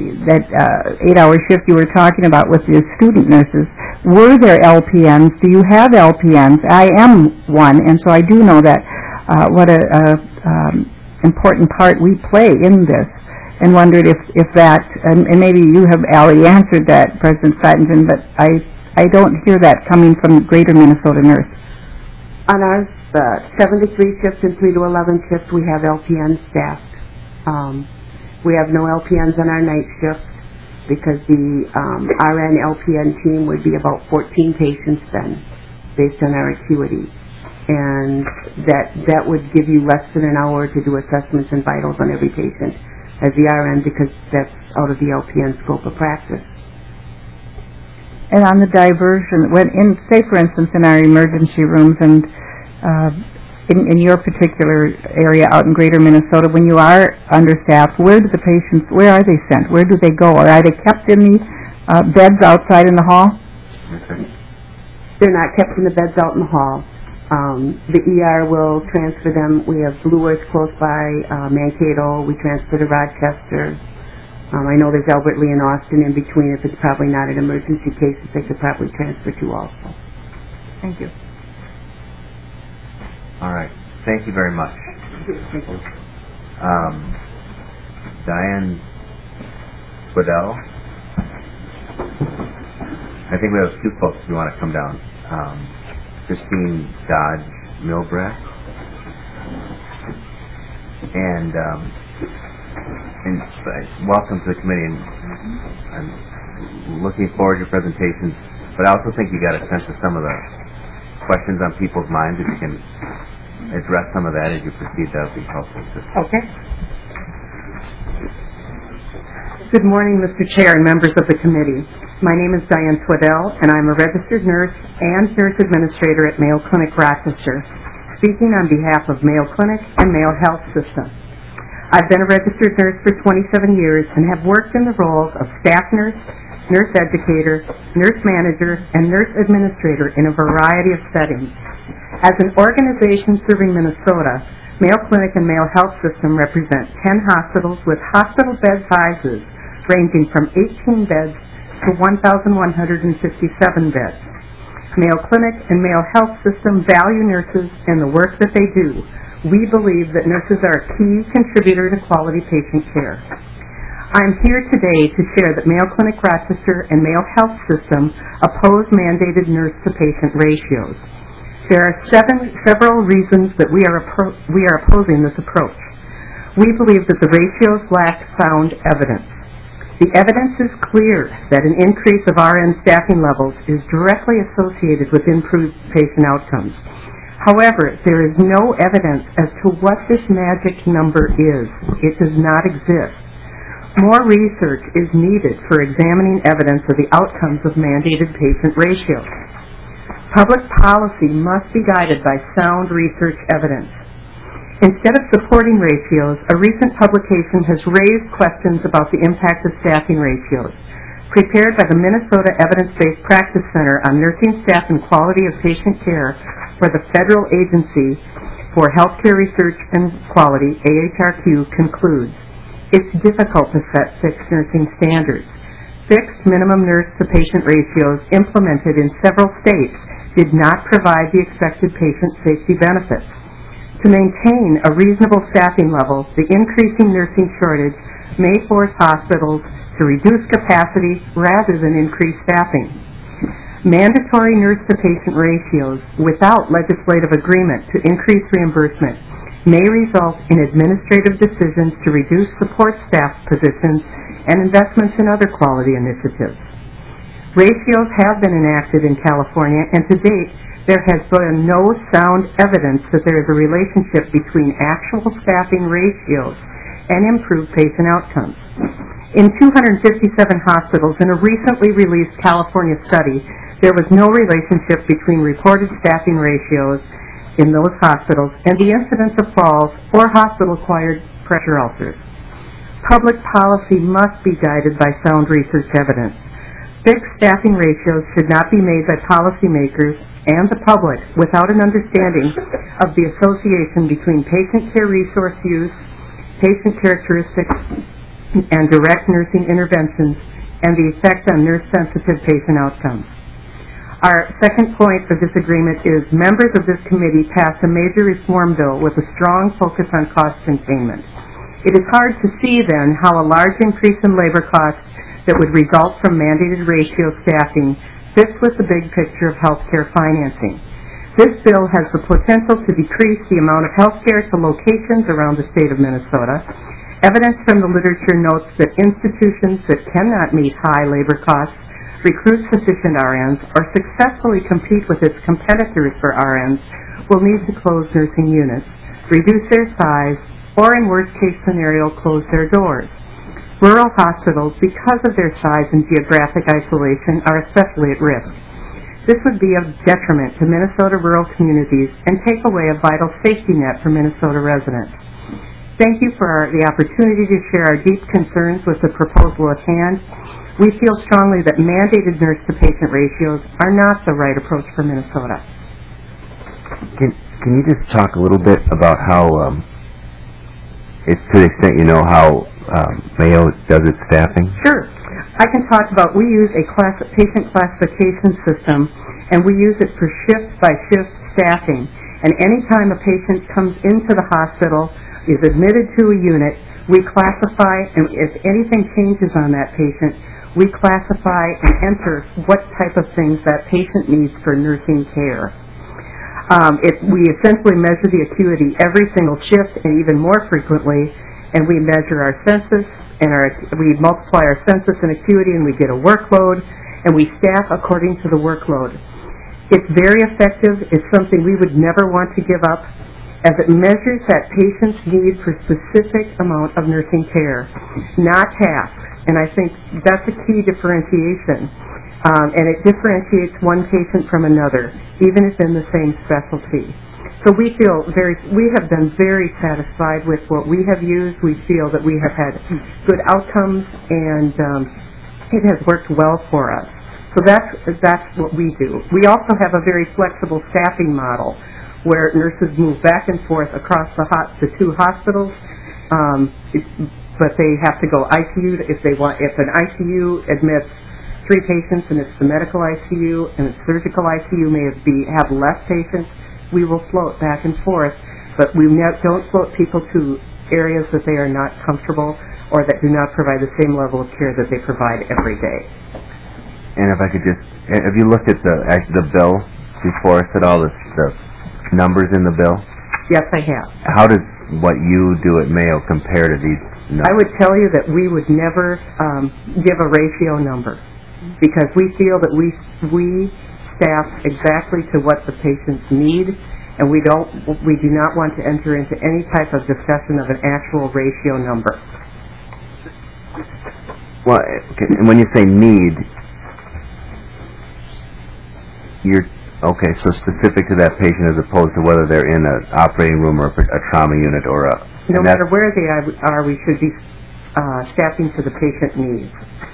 8-hour shift you were talking about with the student nurses, were there LPNs? Do you have LPNs? I am one, and so I do know that what a important part we play in this, and wondered if that, and maybe you have already answered that, President Slattenger, but I don't hear that coming from Greater Minnesota Nurse. On our 7 to 3 shift and 3 to 11 shift, we have LPN staffed. We have no LPNs on our night shift because the RN LPN team would be about 14 patients then, based on our acuity. And that would give you less than an hour to do assessments and vitals on every patient as the RN, because that's out of the LPN scope of practice. And on the diversion, say for instance in our emergency rooms and in your particular area out in Greater Minnesota, when you are understaffed, where are they sent? Where do they go? Or are they kept in the beds outside in the hall? They're not kept in the beds out in the hall. The ER will transfer them. We have Blue Earth close by, Mankato. We transfer to Rochester. I know there's Albert Lee and Austin in between. If it's probably not an emergency case, they could probably transfer to also. Thank you. All right. Thank you very much. Thank you. Diane Swadell. I think we have two folks who want to come down. Christine Dodge Milbrecht. And welcome to the committee. And I'm looking forward to your presentations. But I also think you got a sense of some of the questions on people's minds. If you can address some of that as you proceed, that would be helpful. Okay. Good morning, Mr. Chair and members of the committee. My name is Diane Twaddell, and I'm a registered nurse and nurse administrator at Mayo Clinic Rochester, speaking on behalf of Mayo Clinic and Mayo Health System. I've been a registered nurse for 27 years and have worked in the roles of staff nurse, nurse educator, nurse manager, and nurse administrator in a variety of settings. As an organization serving Minnesota, Mayo Clinic and Mayo Health System represent 10 hospitals with hospital bed sizes ranging from 18 beds to 1,157 beds. Mayo Clinic and Mayo Health System value nurses and the work that they do. We believe that nurses are a key contributor to quality patient care. I'm here today to share that Mayo Clinic Rochester and Mayo Health System oppose mandated nurse-to-patient ratios. There are several reasons that we are opposing this approach. We believe that the ratios lack sound evidence. The evidence is clear that an increase of RN staffing levels is directly associated with improved patient outcomes. However, there is no evidence as to what this magic number is. It does not exist. More research is needed for examining evidence of the outcomes of mandated patient ratios. Public policy must be guided by sound research evidence. Instead of supporting ratios, a recent publication has raised questions about the impact of staffing ratios. Prepared by the Minnesota Evidence-Based Practice Center on Nursing Staff and Quality of Patient Care for the Federal Agency for Healthcare Research and Quality, AHRQ, concludes, it's difficult to set fixed nursing standards. Fixed minimum nurse-to-patient ratios implemented in several states did not provide the expected patient safety benefits. To maintain a reasonable staffing level, the increasing nursing shortage may force hospitals to reduce capacity rather than increase staffing. Mandatory nurse-to-patient ratios without legislative agreement to increase reimbursement may result in administrative decisions to reduce support staff positions and investments in other quality initiatives. Ratios have been enacted in California, and to date, there has been no sound evidence that there is a relationship between actual staffing ratios and improved patient outcomes. In 257 hospitals in a recently released California study, there was no relationship between reported staffing ratios in those hospitals and the incidence of falls or hospital-acquired pressure ulcers. Public policy must be guided by sound research evidence. Fixed staffing ratios should not be made by policymakers and the public without an understanding of the association between patient care resource use, patient characteristics, and direct nursing interventions, and the effect on nurse-sensitive patient outcomes. Our second point of disagreement is members of this committee passed a major reform bill with a strong focus on cost containment. It is hard to see, then, how a large increase in labor costs that would result from mandated ratio staffing fits with the big picture of healthcare financing. This bill has the potential to decrease the amount of healthcare to locations around the state of Minnesota. Evidence from the literature notes that institutions that cannot meet high labor costs, recruit sufficient RNs, or successfully compete with its competitors for RNs will need to close nursing units, reduce their size, or in worst-case scenario, close their doors. Rural hospitals, because of their size and geographic isolation, are especially at risk. This would be of detriment to Minnesota rural communities and take away a vital safety net for Minnesota residents. Thank you for the opportunity to share our deep concerns with the proposal at hand. We feel strongly that mandated nurse-to-patient ratios are not the right approach for Minnesota. Can you just talk a little bit about how, to the extent you know, how Mayo does its staffing? Sure. I can talk about, we use a patient classification system, and we use it for shift-by-shift staffing. And any time a patient comes into the hospital, is admitted to a unit, we classify, and if anything changes on that patient, we classify and enter what type of things that patient needs for nursing care. We essentially measure the acuity every single shift and even more frequently, and we measure our census, and we multiply our census and acuity, and we get a workload, and we staff according to the workload. It's very effective. It's something we would never want to give up. as it measures that patient's need for specific amount of nursing care, not tasks. And I think that's a key differentiation. And it differentiates one patient from another, even if in the same specialty. So we have been very satisfied with what we have used. We feel that we have had good outcomes, and it has worked well for us. So that's what we do. We also have a very flexible staffing model where nurses move back and forth across the two hospitals, but they have to go ICU if they want. If an ICU admits 3 patients and it's the medical ICU and the surgical ICU may have less patients, we will float back and forth, but we don't float people to areas that they are not comfortable or that do not provide the same level of care that they provide every day. And if I could just, have you looked at the bill before us at all, the numbers in the bill? Yes, I have. How does what you do at Mayo compare to these numbers? I would tell you that we would never give a ratio number because we feel that we staff exactly to what the patients need, and we do not want to enter into any type of discussion of an actual ratio number. Well, okay, and when you say need, so specific to that patient as opposed to whether they're in an operating room or a trauma unit or a... No matter where they are, we should be staffing to the patient needs.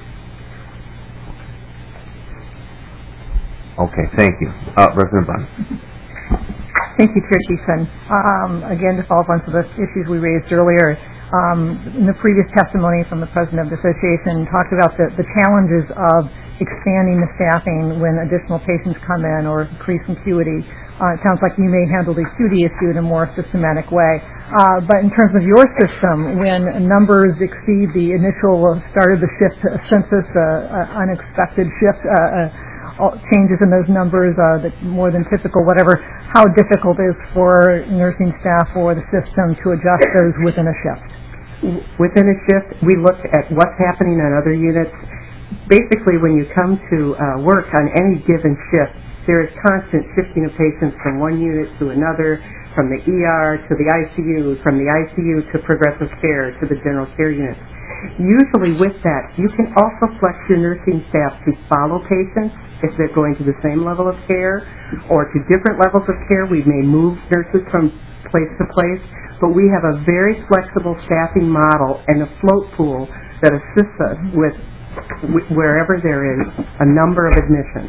Okay, thank you. Representative Bunn. Thank you, Chair Thiessen. Again, to follow up on some of the issues we raised earlier, in the previous testimony from the President of the Association talked about the challenges of expanding the staffing when additional patients come in or increase acuity. It sounds like you may handle the acuity issue in a more systematic way. But in terms of your system, when numbers exceed the initial start of the shift census, unexpected shift, changes in those numbers, that more than typical, whatever, how difficult it is for nursing staff or the system to adjust those within a shift? Within a shift, we look at what's happening on other units. Basically, when you come to work on any given shift, there is constant shifting of patients from one unit to another, from the ER to the ICU, from the ICU to progressive care to the general care unit. Usually with that, you can also flex your nursing staff to follow patients if they're going to the same level of care or to different levels of care. We may move nurses from place to place, but we have a very flexible staffing model and a float pool that assists us with wherever there is a number of admissions.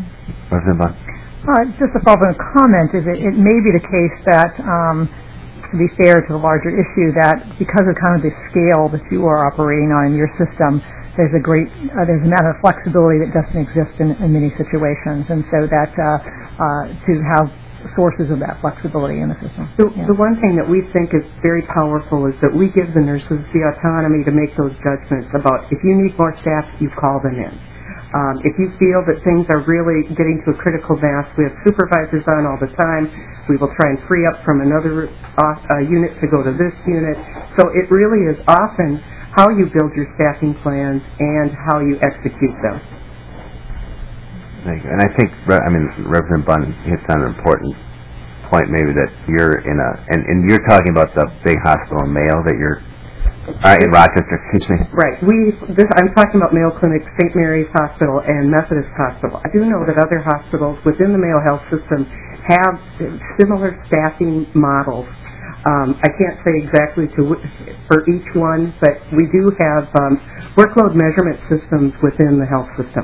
Just to follow up on a comment, it may be the case that, to be fair to the larger issue, that because of kind of the scale that you are operating on in your system, there's there's an amount of flexibility that doesn't exist in many situations, and so that to have sources of that flexibility in the system. The one thing that we think is very powerful is that we give the nurses the autonomy to make those judgments about if you need more staff, you call them in. If you feel that things are really getting to a critical mass, we have supervisors on all the time. We will try and free up from another unit to go to this unit. So it really is often how you build your staffing plans and how you execute them. Thank you. And I think, Representative Bunn hits on an important point, maybe that you're in and you're talking about the big hospital in Mayo that you're in Rochester, excuse me. Right. I'm talking about Mayo Clinic, St. Mary's Hospital, and Methodist Hospital. I do know that other hospitals within the Mayo Health System have similar staffing models. I can't say exactly for each one, but we do have workload measurement systems within the health system.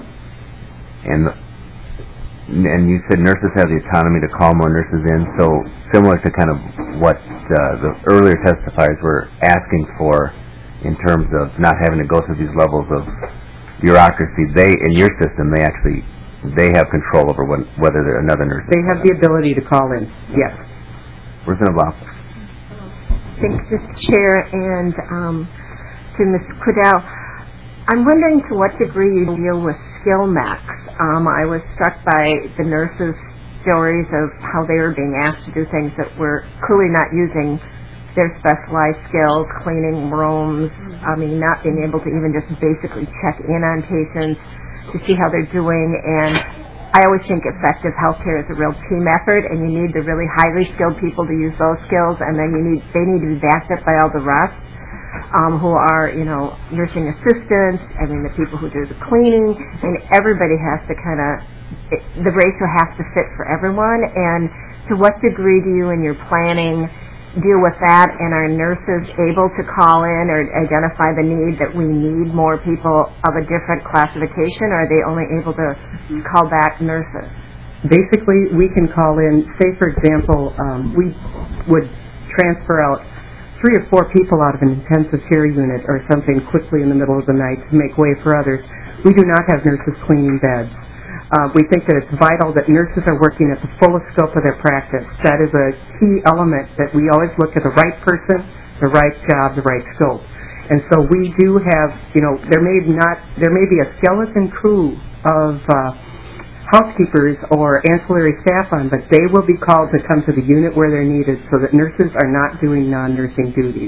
And you said nurses have the autonomy to call more nurses in, so similar to kind of what the earlier testifiers were asking for in terms of not having to go through these levels of bureaucracy. In your system, they have control over whether another nurse. They have the ability to call in. Yes. Representative Blau. Thanks, Mr. Chair, and to Ms. Quidell. I'm wondering to what degree you deal with skill max. I was struck by the nurses' stories of how they were being asked to do things that were clearly not using their specialized skills, cleaning rooms, not being able to even just basically check in on patients to see how they're doing. And I always think effective healthcare is a real team effort, and you need the really highly skilled people to use those skills, and then they need to be backed up by all the rest, who are, nursing assistants, the people who do the cleaning. Everybody has to the ratio has to fit for everyone. And to what degree do you, in your planning, deal with that, and are nurses able to call in or identify the need that we need more people of a different classification, or are they only able to call back nurses? Basically, we can call in, say for example, we would transfer out 3 or 4 people out of an intensive care unit or something quickly in the middle of the night to make way for others. We do not have nurses cleaning beds. We think that it's vital that nurses are working at the fullest scope of their practice. That is a key element, that we always look at the right person, the right job, the right scope. And so we do have, there may be a skeleton crew of housekeepers or ancillary staff on, but they will be called to come to the unit where they're needed, so that nurses are not doing non-nursing duties.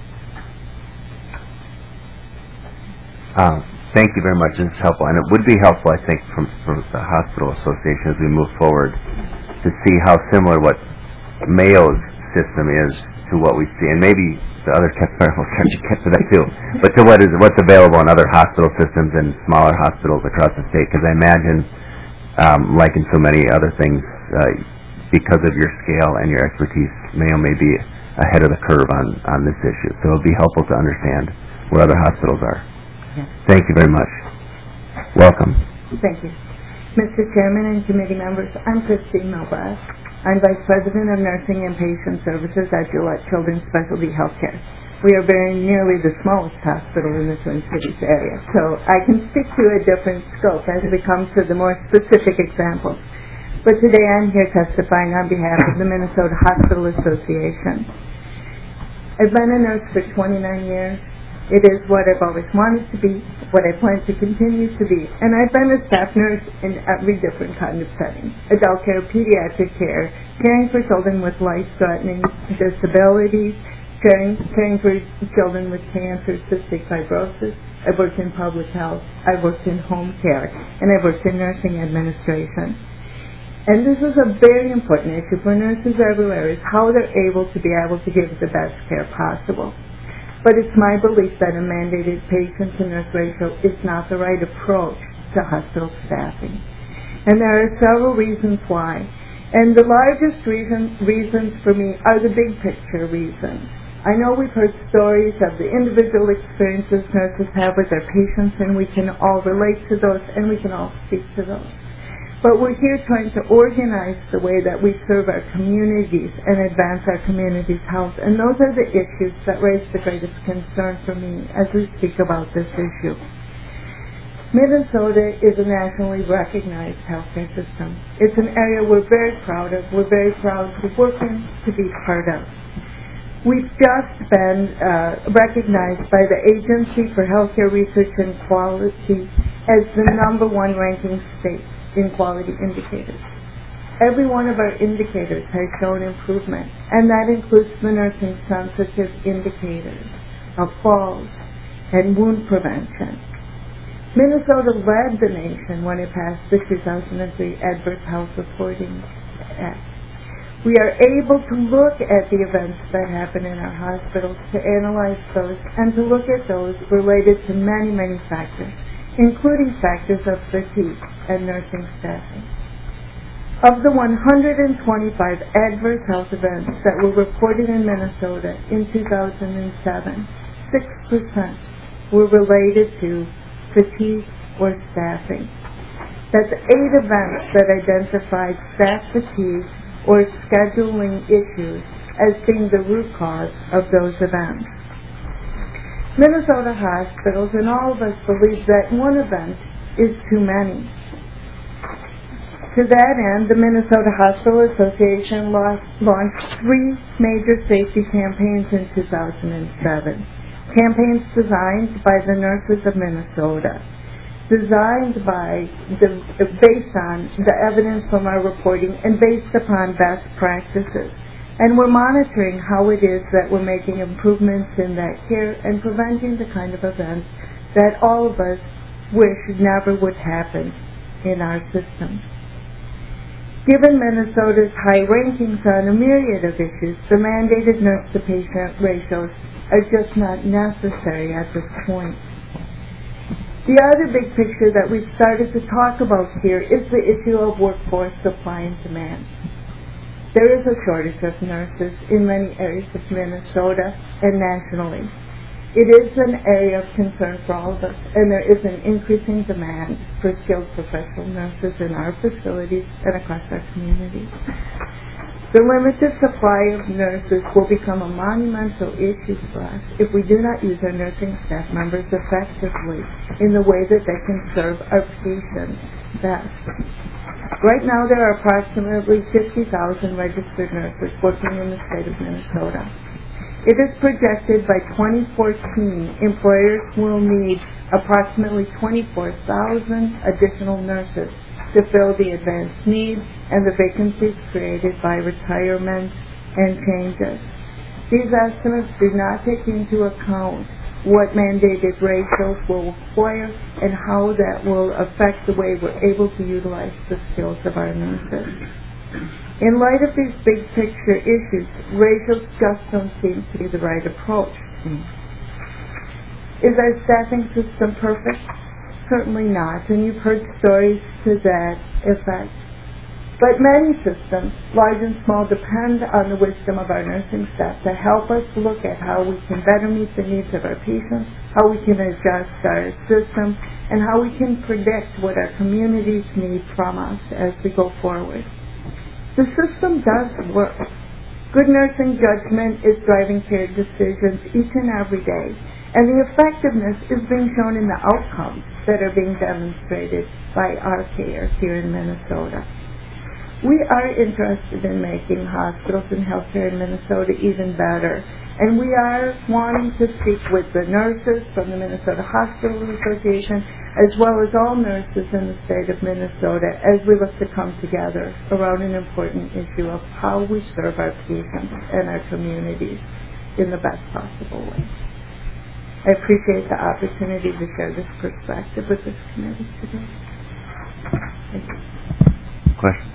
Thank you very much. This is helpful, and it would be helpful, I think, from the hospital association as we move forward to see how similar what Mayo's system is to what we see, and maybe the other will start to get to that too, but to what's available in other hospital systems and smaller hospitals across the state. Because I imagine, like in so many other things, because of your scale and your expertise, Mayo may be ahead of the curve on this issue. So it'll be helpful to understand where other hospitals are. Thank you very much. Welcome. Thank you. Mr. Chairman and committee members, I'm Christine Milbaugh. I'm Vice President of Nursing and Patient Services at Gillette Children's Specialty Healthcare. We are very nearly the smallest hospital in the Twin Cities area, so I can stick to a different scope as we come to the more specific examples. But today I'm here testifying on behalf of the Minnesota Hospital Association. I've been a nurse for 29 years. It is what I've always wanted to be, what I plan to continue to be. And I've been a staff nurse in every different kind of setting: adult care, pediatric care, caring for children with life-threatening disabilities, caring for children with cancer, cystic fibrosis. I've worked in public health. I've worked in home care. And I've worked in nursing administration. And this is a very important issue for nurses everywhere, is how they're able to give the best care possible. But it's my belief that a mandated patient-to-nurse ratio is not the right approach to hospital staffing. And there are several reasons why. And the largest reasons for me are the big picture reasons. I know we've heard stories of the individual experiences nurses have with their patients, and we can all relate to those, and we can all speak to those. But we're here trying to organize the way that we serve our communities and advance our communities' health. And those are the issues that raise the greatest concern for me as we speak about this issue. Minnesota is a nationally recognized healthcare system. It's an area we're very proud of. We're very proud to work in, to be part of. We've just been recognized by the Agency for Healthcare Research and Quality as the #1 ranking state in quality indicators. Every one of our indicators has shown improvement, and that includes the nursing sensitive indicators of falls and wound prevention. Minnesota led the nation when it passed the 2003 Adverse Health Reporting Act. We are able to look at the events that happen in our hospitals, to analyze those, and to look at those related to many, many factors, including factors of fatigue and nursing staffing. Of the 125 adverse health events that were reported in Minnesota in 2007, 6% were related to fatigue or staffing. That's 8 events that identified staff fatigue or scheduling issues as being the root cause of those events. Minnesota hospitals and all of us believe that one event is too many. To that end, the Minnesota Hospital Association launched 3 major safety campaigns in 2007. Campaigns designed by the nurses of Minnesota, based on the evidence from our reporting and based upon best practices. And we're monitoring how it is that we're making improvements in that care and preventing the kind of events that all of us wish never would happen in our system. Given Minnesota's high rankings on a myriad of issues, the mandated nurse-to-patient ratios are just not necessary at this point. The other big picture that we've started to talk about here is the issue of workforce supply and demand. There is a shortage of nurses in many areas of Minnesota and nationally. It is an area of concern for all of us, and there is an increasing demand for skilled professional nurses in our facilities and across our communities. The limited supply of nurses will become a monumental issue for us if we do not use our nursing staff members effectively in the way that they can serve our patients best. Right now, there are approximately 50,000 registered nurses working in the state of Minnesota. It is projected by 2014, employers will need approximately 24,000 additional nurses to fill the advanced need and the vacancies created by retirement and changes. These estimates do not take into account what mandated ratios will require and how that will affect the way we're able to utilize the skills of our nurses. In light of these big picture issues, ratios just don't seem to be the right approach. Is our staffing system perfect? Certainly not, and you've heard stories to that effect. But many systems, large and small, depend on the wisdom of our nursing staff to help us look at how we can better meet the needs of our patients, how we can adjust our system, and how we can predict what our communities need from us as we go forward. The system does work. Good nursing judgment is driving care decisions each and every day, and the effectiveness is being shown in the outcomes that are being demonstrated by our care here in Minnesota. We are interested in making hospitals and healthcare in Minnesota even better, and we are wanting to speak with the nurses from the Minnesota Hospital Association as well as all nurses in the state of Minnesota as we look to come together around an important issue of how we serve our patients and our communities in the best possible way. I appreciate the opportunity to share this perspective with this committee today. Thank you. Questions?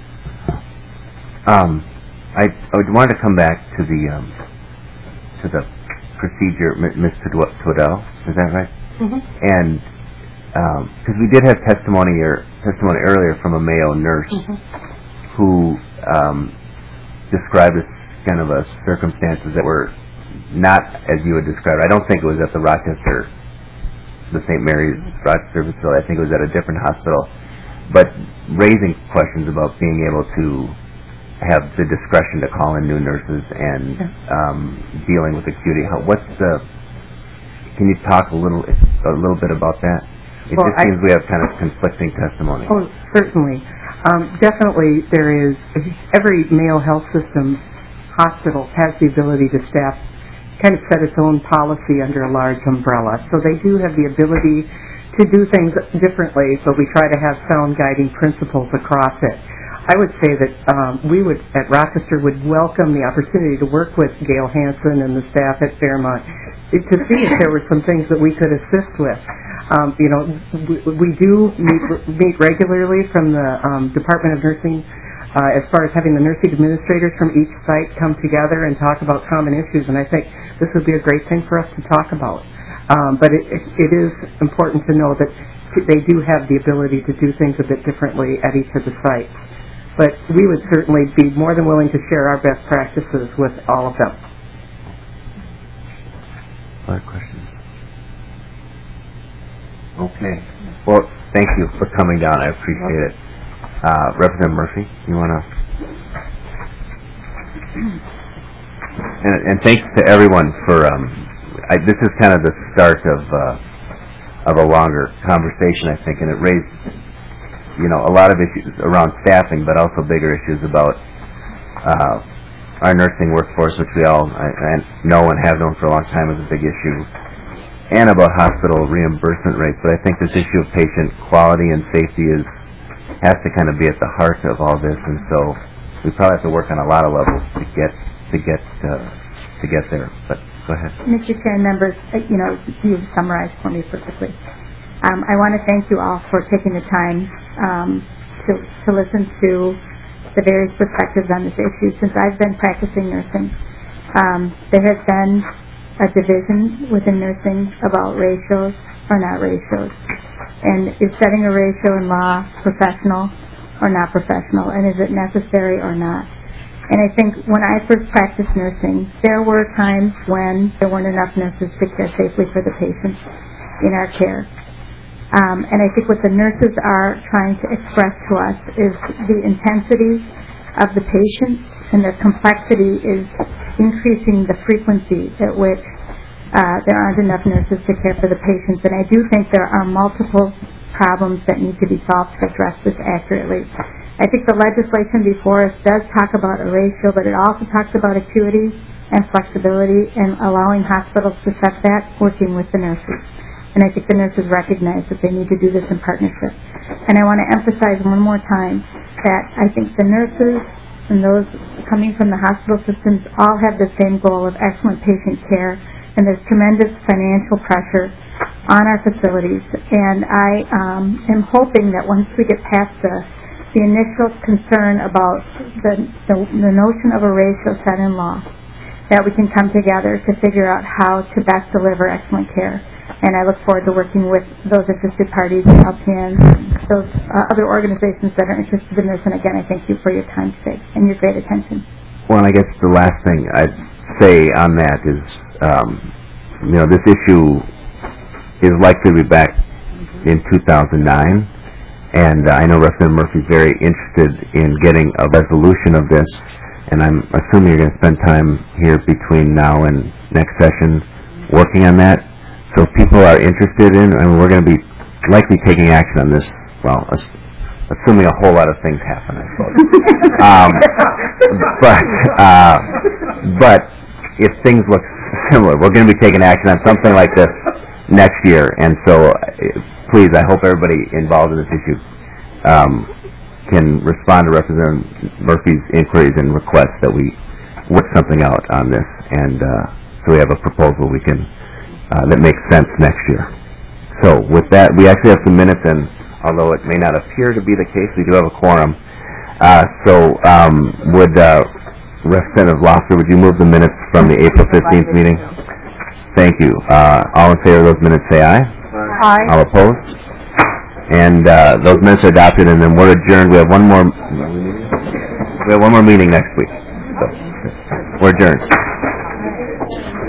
I wanted to come back to the procedure, Ms. Twaddell, is that right? Mm-hmm. And because we did have testimony earlier from a Mayo nurse who described kind of circumstances that were not as you would describe. I don't think it was at the St. Mary's Rochester facility. I think it was at a different hospital, but raising questions about being able to have the discretion to call in new nurses and dealing with acuity. Can you talk a little bit about that? It just seems we have kind of conflicting testimony. Oh, certainly. Definitely there is, every Mayo Health System hospital has the ability to staff, kind of set its own policy under a large umbrella. So they do have the ability to do things differently, so we try to have sound guiding principles across it. I would say that we would, at Rochester, would welcome the opportunity to work with Gail Hansen and the staff at Fairmont to see if there were some things that we could assist with. We do meet regularly from the Department of Nursing as far as having the nursing administrators from each site come together and talk about common issues, and I think this would be a great thing for us to talk about. But it is important to know that they do have the ability to do things a bit differently at each of the sites. But we would certainly be more than willing to share our best practices with all of them. Other questions? Okay. Well, thank you for coming down. I appreciate it. Representative Murphy, you want to? And thanks to everyone for. This is kind of the start of a longer conversation, I think, and it raised, a lot of issues around staffing, but also bigger issues about our nursing workforce, which we all know and have known for a long time is a big issue, and about hospital reimbursement rates. But I think this issue of patient quality and safety has to kind of be at the heart of all this, and so we probably have to work on a lot of levels to get there. But go ahead. Mr. Chair and members, you've summarized for me perfectly. I want to thank you all for taking the time to listen to the various perspectives on this issue. Since I've been practicing nursing, there has been a division within nursing about ratios or not ratios. And is setting a ratio in law professional or not professional, and is it necessary or not? And I think when I first practiced nursing, there were times when there weren't enough nurses to care safely for the patients in our care. And I think what the nurses are trying to express to us is the intensity of the patient, and the complexity is increasing the frequency at which there aren't enough nurses to care for the patients. And I do think there are multiple problems that need to be solved to address this accurately. I think the legislation before us does talk about a ratio, but it also talks about acuity and flexibility and allowing hospitals to set that, working with the nurses. And I think the nurses recognize that they need to do this in partnership. And I want to emphasize one more time that I think the nurses and those coming from the hospital systems all have the same goal of excellent patient care, and there's tremendous financial pressure on our facilities. And I am hoping that once we get past the initial concern about the notion of a ratio set in law, that we can come together to figure out how to best deliver excellent care. And I look forward to working with those interested parties, LPNs, those other organizations that are interested in this. And again, I thank you for your time today and your great attention. Well, and I guess the last thing I'd say on that is, this issue is likely to be back in 2009. And I know Representative Murphy's very interested in getting a resolution of this. And I'm assuming you're going to spend time here between now and next session working on that. So if people are interested in, we're going to be likely taking action on this, well, assuming a whole lot of things happen, I suppose. But if things look similar, we're going to be taking action on something like this next year. And so please, I hope everybody involved in this issue can respond to Representative Murphy's inquiries and requests that we work something out on this. And so we have a proposal we can that makes sense next year. So with that, we actually have some minutes, and although it may not appear to be the case, we do have a quorum. Would Representative Lofter, would you move the minutes from the April 15th meeting? Thank you. All in favor of those minutes say aye. Aye. All opposed? And those minutes are adopted, and then we're adjourned. We have one more meeting next week. So we're adjourned.